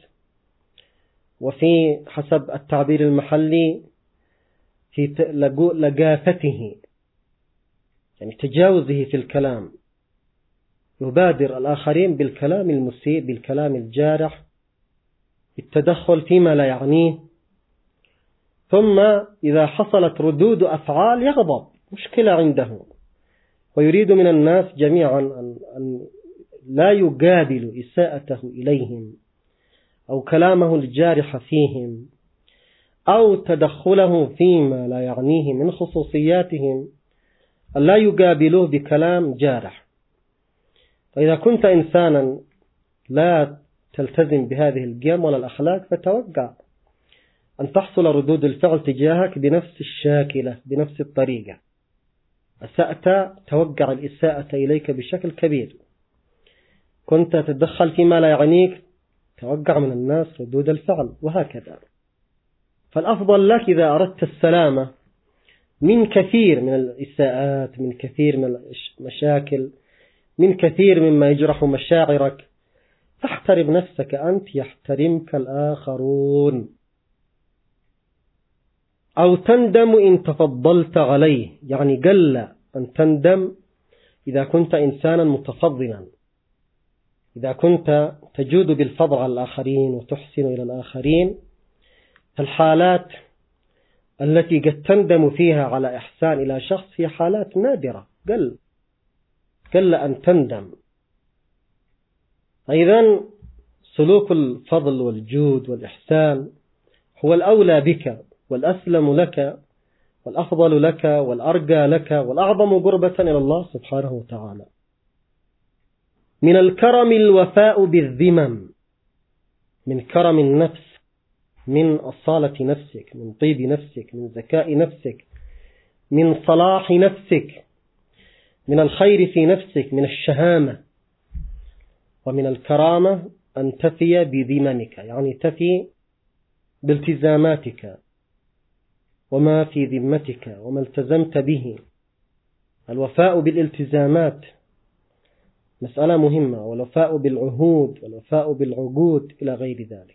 وفي حسب التعبير المحلي في لقافته، يعني تجاوزه في الكلام، يبادر الآخرين بالكلام المسيء، بالكلام الجارح، التدخل فيما لا يعنيه، ثم إذا حصلت ردود أفعال يغضب، مشكلة عنده، ويريد من الناس جميعا أن لا يقابل إساءته إليهم أو كلامه الجارح فيهم أو تدخله فيما لا يعنيه من خصوصياتهم، أن لا يقابلوه بكلام جارح. فإذا كنت إنسانا لا تلتزم بهذه القيم ولا الأخلاق فتوقع أن تحصل ردود الفعل تجاهك بنفس الشاكلة، بنفس الطريقة. أسأت توقع الإساءة إليك بشكل كبير. كنت تتدخل فيما لا يعنيك توقع من الناس ردود الفعل، وهكذا. فالأفضل لك إذا أردت السلامة من كثير من الإساءات، من كثير من المشاكل، من كثير مما يجرح مشاعرك، تحترم نفسك أنت يحترمك الآخرون. أو تندم إن تفضلت عليه، يعني قل أن تندم إذا كنت إنسانا متفضلا، إذا كنت تجود بالفضل على الآخرين وتحسن إلى الآخرين. الحالات التي قد تندم فيها على إحسان إلى شخص هي حالات نادرة، قل قل أن تندم. أيضا سلوك الفضل والجود والإحسان هو الأولى بك والأسلم لك والأفضل لك والأرجى لك والأعظم قربة إلى الله سبحانه وتعالى. من الكرم الوفاء بالذمم، من كرم النفس، من أصالة نفسك، من طيب نفسك، من ذكاء نفسك، من صلاح نفسك، من الخير في نفسك، من الشهامة. ومن الكرامة أن تفي بذممك، يعني تفي بالتزاماتك وما في ذمتك وما التزمت به. الوفاء بالالتزامات مسألة مهمة، والوفاء بالعهود والوفاء بالعقود إلى غير ذلك.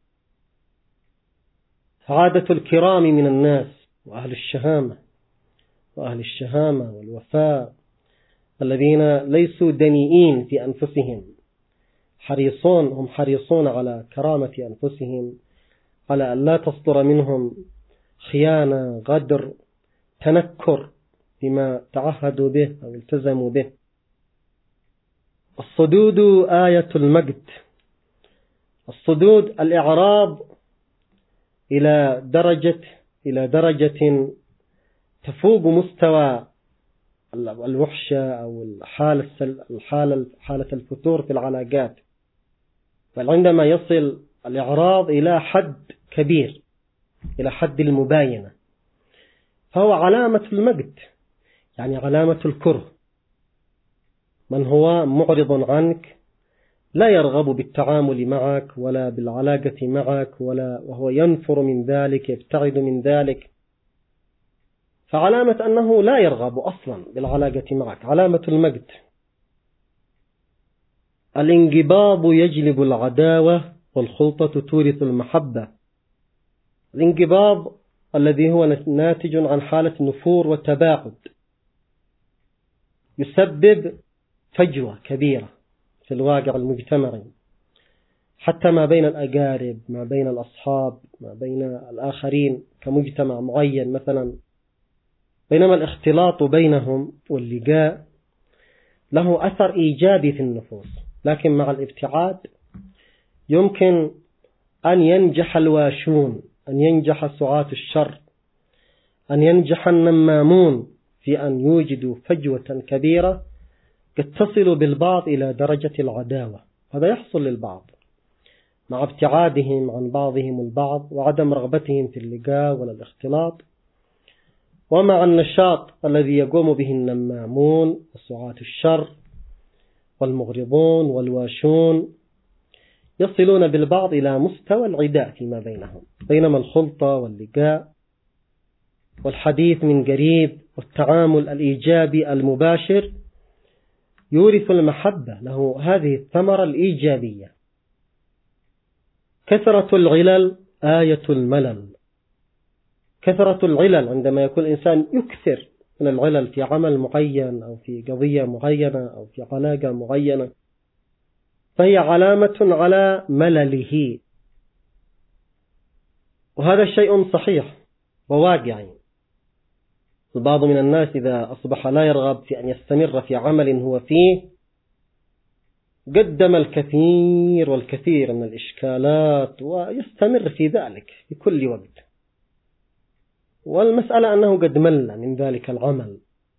عادة الكرام من الناس وأهل الشهامة وأهل الشهامة والوفاء الذين ليسوا دنيئين في أنفسهم، حريصون، هم حريصون على كرامة أنفسهم، على أن لا تصدر منهم خيانة، غدر، التنكر بما تعهدوا به أو التزموا به. الصدود آية المجد. الصدود الإعراض إلى درجة إلى درجة تفوق مستوى الوحشة أو الحالة الحالة حالة الفتور في العلاقات، بل عندما يصل الإعراض إلى حد كبير، إلى حد المباينة، فهو علامة المجد، يعني علامة الكره. من هو معرض عنك، لا يرغب بالتعامل معك ولا بالعلاقة معك، ولا وهو ينفر من ذلك، يبتعد من ذلك، فعلامة أنه لا يرغب أصلا بالعلاقة معك، علامة المجد. الانقباض يجلب العداوة والخلطة تورث المحبة. الانقباض الذي هو ناتج عن حالة نفور وتباعد يسبب فجوة كبيرة في الواقع المجتمعي، حتى ما بين الأقارب، ما بين الأصحاب، ما بين الآخرين كمجتمع معين مثلا. بينما الاختلاط بينهم واللقاء له أثر إيجابي في النفوس، لكن مع الابتعاد يمكن أن ينجح الواشون، أن ينجح سعاة الشر، أن ينجح النمامون في أن يوجدوا فجوة كبيرة قد تصل بالبعض إلى درجة العداوة. هذا يحصل للبعض مع ابتعادهم عن بعضهم البعض وعدم رغبتهم في اللقاء ولا الاختلاط، ومع النشاط الذي يقوم به النمامون وسعاة الشر والمغرضون والواشون، يصلون بالبعض إلى مستوى العداء فيما بينهم. بينما الخلطة واللقاء والحديث من قريب والتعامل الإيجابي المباشر يورث المحبة، له هذه الثمرة الإيجابية. كثرة العلل آية الملل. كثرة العلل، عندما يكون الإنسان يكثر من العلل في عمل معين أو في قضية معينة أو في علاقة معينة، فهي علامة على ملله، وهذا شيء صحيح وواقعي. البعض من الناس إذا أصبح لا يرغب في أن يستمر في عمل هو فيه، قدم الكثير والكثير من الإشكالات ويستمر في ذلك في كل وقت، والمسألة أنه قد مل من ذلك العمل.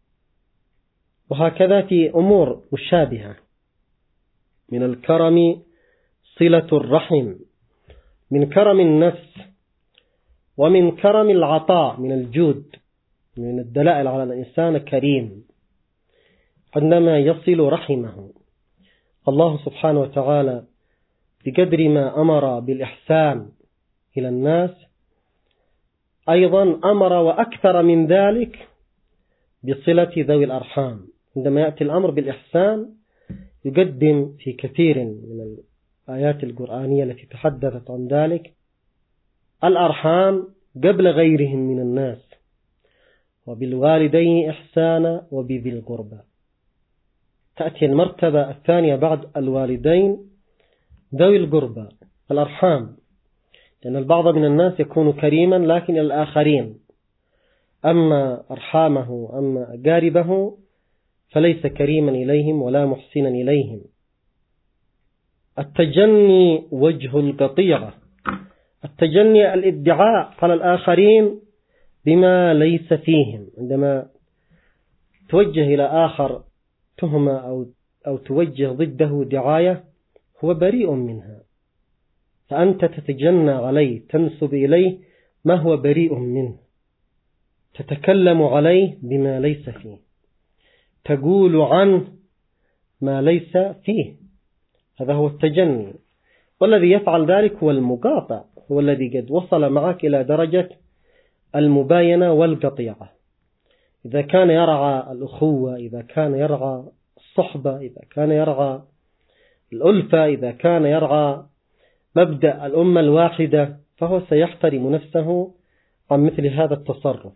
وهكذا في أمور مشابهة. من الكرم صلة الرحم، من كرم النفس، ومن كرم العطاء، من الجود، من الدلائل على الإنسان كريم عندما يصل رحمه. الله سبحانه وتعالى بقدر ما أمر بالإحسان إلى الناس أيضا أمر وأكثر من ذلك بصلة ذوي الأرحام. عندما يأتي الأمر بالإحسان يقدم في كثير من الآيات القرآنية التي تحدثت عن ذلك الأرحام قبل غيرهم من الناس، وبالوالدين إحسانا وبذي القربى. تأتي المرتبة الثانية بعد الوالدين ذوي القربى، الأرحام، لأن البعض من الناس يكون كريما لكن الآخرين، أما أرحامه أما أقاربه فليس كريما إليهم ولا محسنا إليهم. التجني وجه القطيعة. التجني الادعاء على الآخرين بما ليس فيهم، عندما توجه إلى آخر تهمة أو أو توجه ضده دعاية هو بريء منها، فأنت تتجنى عليه، تنسب إليه ما هو بريء منه، تتكلم عليه بما ليس فيه، تقول عنه ما ليس فيه. هذا هو التجني. والذي يفعل ذلك هو المقاطع، هو الذي قد وصل معك إلى درجة المباينة والقطيعة. إذا كان يرعى الأخوة، إذا كان يرعى الصحبة، إذا كان يرعى الألفة، إذا كان يرعى مبدأ الأمة الواحدة، فهو سيحترم نفسه عن مثل هذا التصرف.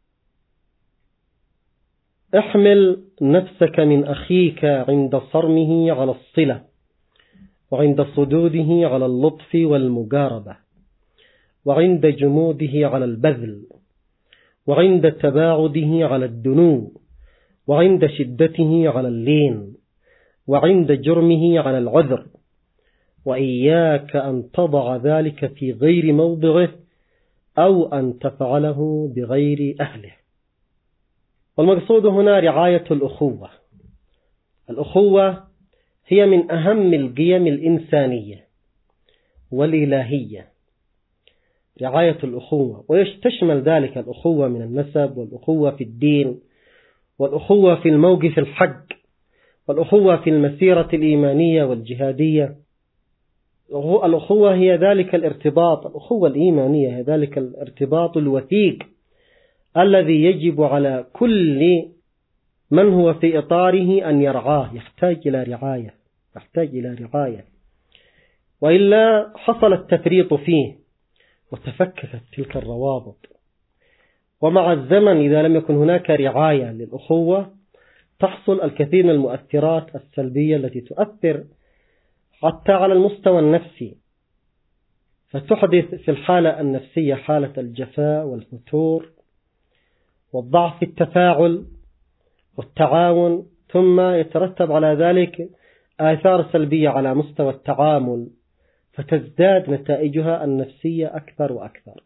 احمل نفسك من أخيك عند صرمه على الصلة، وعند صدوده على اللطف والمقاربة، وعند جموده على البذل، وعند تباعده على الدنو، وعند شدته على اللين، وعند جرمه على العذر، وإياك أن تضع ذلك في غير موضعه أو أن تفعله بغير أهله. والمقصود هنا رعاية الأخوة. الأخوة هي من أهم القيم الإنسانية والإلهية، رعاية الأخوة، ويشتمل ذلك الأخوة من النسب، والأخوة في الدين، والأخوة في الموقف الحق، والأخوة في المسيرة الإيمانية والجهادية. الأخوة هي ذلك الارتباط، الأخوة الإيمانية هي ذلك الارتباط الوثيق الذي يجب على كل من هو في إطاره أن يرعاه، يحتاج إلى رعاية، يحتاج إلى رعاية، وإلا حصل التفريط فيه وتفككت تلك الروابط. ومع الزمن إذا لم يكن هناك رعاية للأخوة تحصل الكثير من المؤثرات السلبية التي تؤثر حتى على المستوى النفسي، فتحدث في الحالة النفسية حالة الجفاء والفتور والضعف في التفاعل والتعاون، ثم يترتب على ذلك آثار سلبية على مستوى التعامل، فتزداد نتائجها النفسية أكثر وأكثر.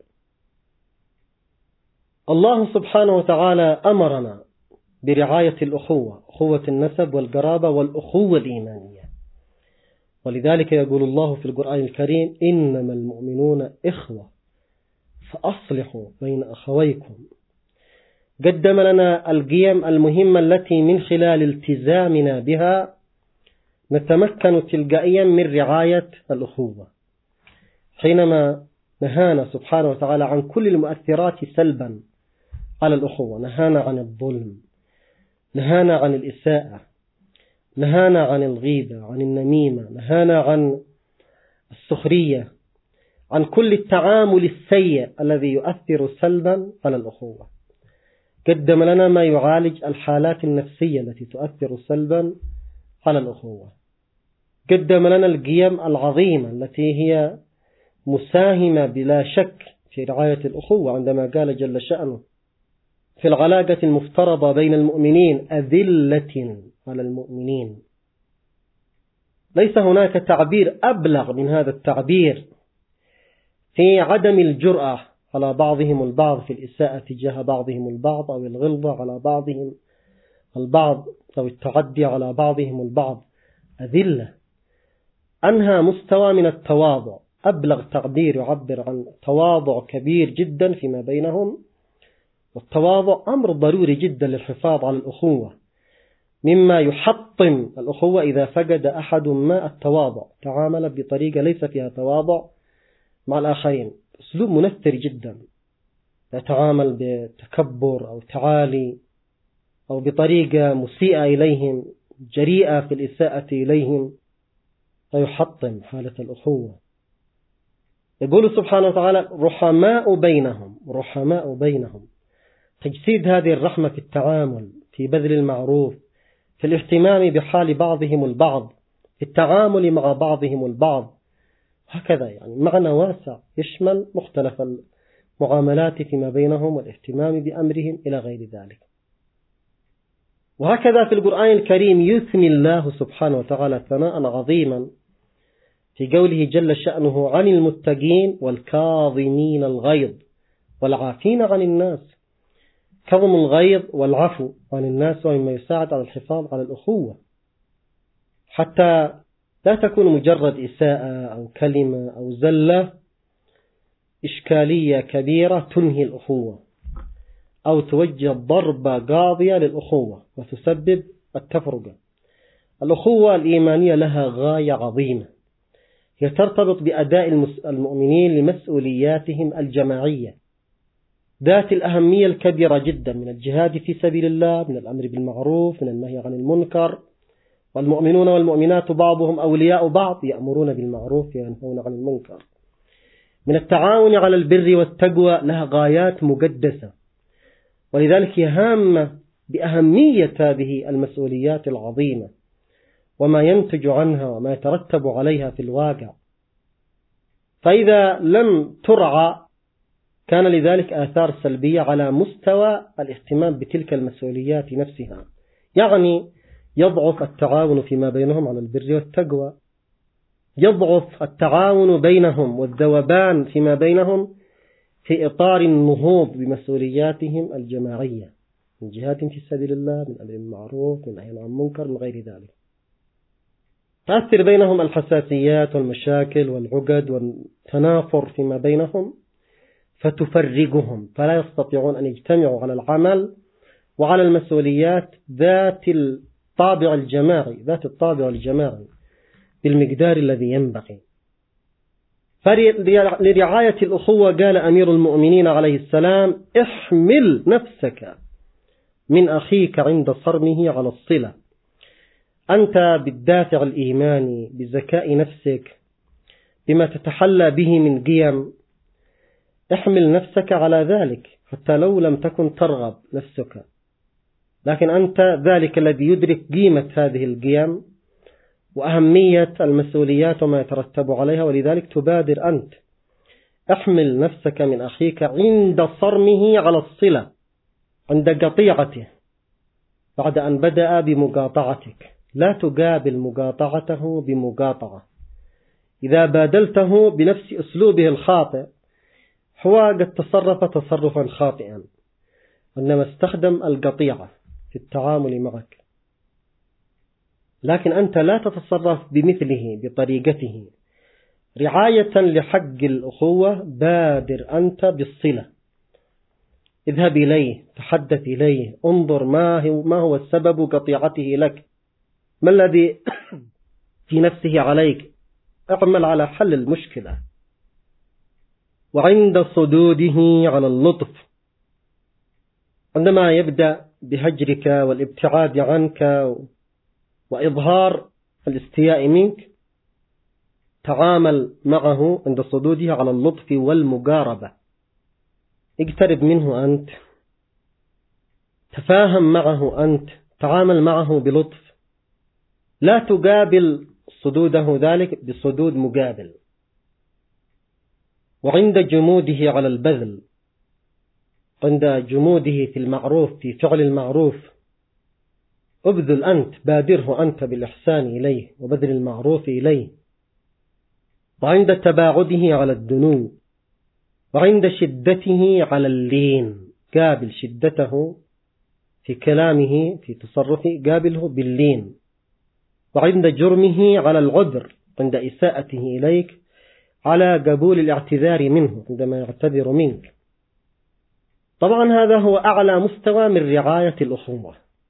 الله سبحانه وتعالى أمرنا برعاية الأخوة، أخوة النسب والقرابة والأخوة الإيمانية، ولذلك يقول الله في القرآن الكريم: إنما المؤمنون إخوة فأصلحوا بين أخويكم. قدم لنا القيم المهمة التي من خلال التزامنا بها نتمكن تلقائيا من رعاية الأخوة، حينما نهانا سبحانه وتعالى عن كل المؤثرات سلبا على الأخوة، نهانا عن الظلم، نهانا عن الإساءة، نهانا عن الغيبة، عن النميمة، نهانا عن السخرية، عن كل التعامل السيء الذي يؤثر سلبا على الأخوة. قدم لنا ما يعالج الحالات النفسية التي تؤثر سلبا على الأخوة. قدم لنا القيم العظيمة التي هي مساهمة بلا شك في رعاية الأخوة، عندما قال جل شأنه في العلاقة المفترضة بين المؤمنين: أذلة على المؤمنين. ليس هناك تعبير أبلغ من هذا التعبير في عدم الجرأة على بعضهم البعض في الإساءة تجاه بعضهم البعض، أو الغلظة على بعضهم البعض، أو التعدي على بعضهم البعض. أذلة، أنهى مستوى من التواضع، أبلغ تعبير يعبر عن تواضع كبير جدا فيما بينهم. والتواضع أمر ضروري جدا للحفاظ على الأخوة، مما يحطم الأخوة إذا فقد أحد ما التواضع، تعامل بطريقة ليس فيها تواضع مع الآخرين، أسلوب منفر جدا، يتعامل بتكبر أو تعالي أو بطريقة مسيئة إليهم، جريئة في الإساءة إليهم، فيحطم حالة الأخوة. يقول سبحانه وتعالى: رحماء بينهم، رحماء بينهم، تجسيد هذه الرحمة في التعامل، في بذل المعروف، في الاهتمام بحال بعضهم البعض، في التعامل مع بعضهم البعض، هكذا يعني معنى واسع يشمل مختلف المعاملات فيما بينهم والاهتمام بأمرهم إلى غير ذلك. وهكذا في القرآن الكريم يثني الله سبحانه وتعالى ثناء عظيما في قوله جل شأنه: عن المتقين والكاظمين الغيظ والعافين عن الناس. كظم الغيظ والعفو عن الناس ومما يساعد على الحفاظ على الأخوة، حتى لا تكون مجرد إساءة أو كلمة أو زلة إشكالية كبيرة تنهي الأخوة، أو توجه ضربة قاضية للأخوة وتسبب التفرقة. الأخوة الإيمانية لها غاية عظيمة، هي ترتبط بأداء المؤمنين لمسؤولياتهم الجماعية ذات الأهمية الكبيرة جدا، من الجهاد في سبيل الله، من الأمر بالمعروف، من النهي عن المنكر. والمؤمنون والمؤمنات بعضهم أولياء بعض، يأمرون بالمعروف وينهون عن المنكر. من التعاون على البر والتقوى، لها غايات مقدسة، ولذلك هي هامة بأهمية هذه المسؤوليات العظيمة وما ينتج عنها وما يترتب عليها في الواقع. فإذا لم ترعى كان لذلك آثار سلبية على مستوى الاهتمام بتلك المسؤوليات نفسها. يعني يضعف التعاون فيما بينهم على البر والتقوى، يضعف التعاون بينهم والذوبان فيما بينهم في إطار النهوض بمسؤولياتهم الجماعية من جهات في سبيل الله، من أمر المعروف، من نهي عن المنكر، من غير ذلك. تأثر بينهم الحساسيات والمشاكل والعقد والتنافر فيما بينهم، فتفرقهم فلا يستطيعون أن يجتمعوا على العمل وعلى المسؤوليات ذات الطابع الجماعي ذات الطابع الجماعي بالمقدار الذي ينبغي. فلرعاية الأخوة قال أمير المؤمنين عليه السلام: احمل نفسك من أخيك عند صرمه على الصلة. أنت بالدافع الإيماني، بذكاء نفسك، بما تتحلى به من قيم، احمل نفسك على ذلك حتى لو لم تكن ترغب نفسك، لكن أنت ذلك الذي يدرك قيمة هذه القيم وأهمية المسؤوليات وما يترتب عليها، ولذلك تبادر أنت. احمل نفسك من أخيك عند صرمه على الصلة، عند قطيعته، بعد أن بدأ بمقاطعتك. لا تقابل مقاطعته بمقاطعة. إذا بادلته بنفس أسلوبه الخاطئ، هو قد تصرف تصرفا خاطئا، إنما استخدم القطيعة في التعامل معك، لكن أنت لا تتصرف بمثله بطريقته. رعاية لحق الأخوة بادر أنت بالصلة، اذهب إليه، تحدث إليه، انظر ما هو, ما هو السبب قطيعته لك، ما الذي في نفسه عليك، اعمل على حل المشكلة. وعند صدوده على اللطف، عندما يبدأ بهجرك والابتعاد عنك وإظهار الاستياء منك، تعامل معه عند صدوده على اللطف والمقاربة. اقترب منه أنت، تفاهم معه أنت، تعامل معه بلطف، لا تقابل صدوده ذلك بصدود مقابل. وعند جموده على البذل، عند جموده في المعروف، في فعل المعروف، ابذل أنت، بادره أنت بالإحسان إليه وبذل المعروف إليه. وعند تباعده على الدنو، وعند شدته على اللين، قابل شدته في كلامه في تصرفه، قابله باللين. وعند جرمه على العذر، عند إساءته إليك على قبول الاعتذار منه عندما يعتذر منك. طبعا هذا هو أعلى مستوى من رعاية الأخوة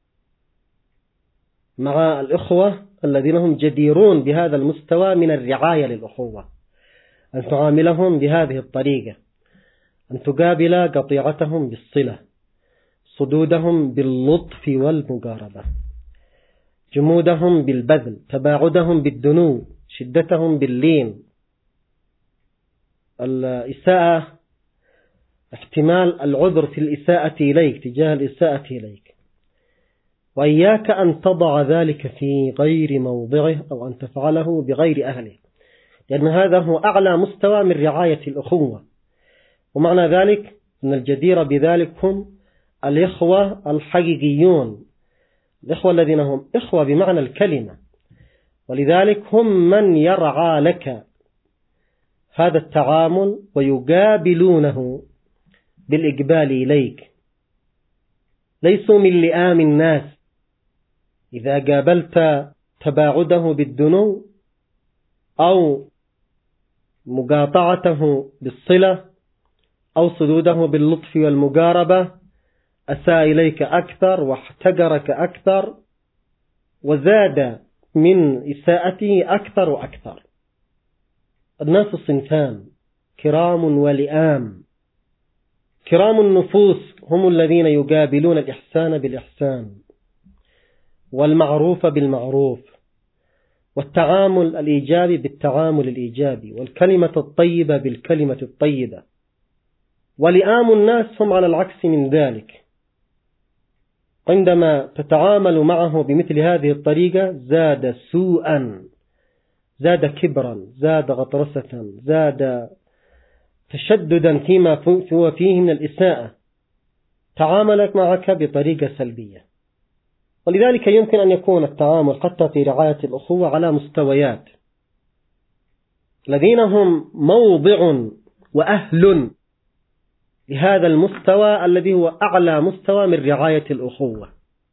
مع الإخوة الذين هم جديرون بهذا المستوى من الرعاية للأخوة، أن تعاملهم بهذه الطريقة، أن تقابل قطيعتهم بالصلة، صدودهم باللطف والمقاربة، جمودهم بالبذل، تباعدهم بالدنو، شدتهم باللين. الإساءة، احتمال العذر في الإساءة إليك، تجاه الإساءة إليك، وإياك أن تضع ذلك في غير موضعه أو أن تفعله بغير أهله، لأن هذا هو أعلى مستوى من رعاية الأخوة. ومعنى ذلك أن الجدير بذلك هم الإخوة الحقيقيون، الإخوة الذين هم إخوة بمعنى الكلمة، ولذلك هم من يرعى لك هذا التعامل ويقابلونه بالإقبال إليك، ليسوا من لئام الناس. إذا قابلت تباعده بالدنو أو مقاطعته بالصلة أو صدوده باللطف والمقاربة، أساء إليك أكثر واحتقرك أكثر وزاد من إساءته أكثر وأكثر. الناس صنفان: كرام ولئام. كرام النفوس هم الذين يقابلون الإحسان بالإحسان والمعروف بالمعروف والتعامل الإيجابي بالتعامل الإيجابي والكلمة الطيبة بالكلمة الطيبة. ولئام الناس هم على العكس من ذلك، عندما تتعامل معه بمثل هذه الطريقة زاد سوءا، زاد كبرا، زاد غطرسة، زاد تشددا فيما هو فيه من الإساءة تعاملت معك بطريقة سلبية. ولذلك يمكن أن يكون التعامل حتى في رعاية الأخوة على مستويات. الذين هم موضع وأهل لهذا المستوى الذي هو أعلى مستوى من رعاية الأخوة،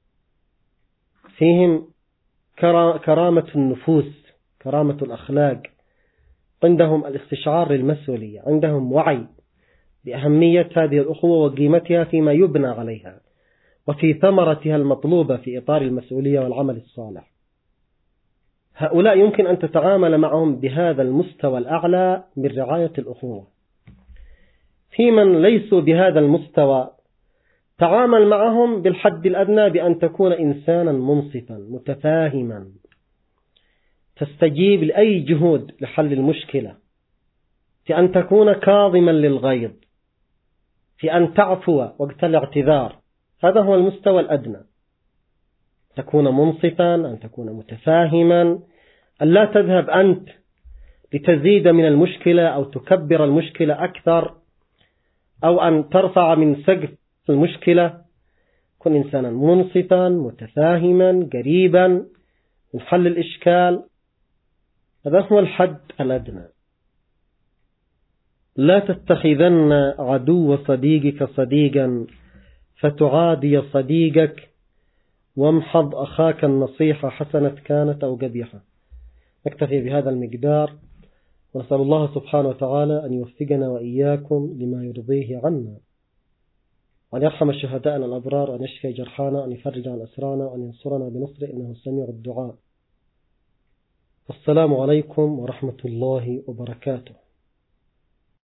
فيهم كرامة النفوس، كرامة الأخلاق، عندهم الاستشعار للمسؤولية، عندهم وعي بأهمية هذه الأخوة وقيمتها فيما يبنى عليها وفي ثمرتها المطلوبة في إطار المسؤولية والعمل الصالح. هؤلاء يمكن أن تتعامل معهم بهذا المستوى الأعلى من رعاية الأخوة. في من ليسوا بهذا المستوى تعامل معهم بالحد الأدنى بأن تكون إنسانا منصفا متفاهما، تستجيب لأي جهود لحل المشكلة، في أن تكون كاظما للغيظ، في أن تعفو وقت الاعتذار. هذا هو المستوى الأدنى. تكون منصفا، أن تكون متفاهما، أن لا تذهب أنت لتزيد من المشكلة أو تكبر المشكلة أكثر أو أن ترفع من سقف المشكلة. كن إنسانا منصفا متفاهما قريبا من حل الإشكال. هذا هو الحد الأدنى. لا تتخذن عدو صديقك صديقا فتعادي صديقك وامحض أخاك النصيحة حسنة كانت أو قبيحة. نكتفي بهذا المقدار، ونسأل الله سبحانه وتعالى أن يوفقنا وإياكم لما يرضيه عنا، وأن يرحم شهداءنا الأبرار، وأن يشفي جرحانا، وأن يفرج عن أسرانا، وأن ينصرنا بنصره إنه سميع الدعاء. والسلام عليكم ورحمة الله وبركاته.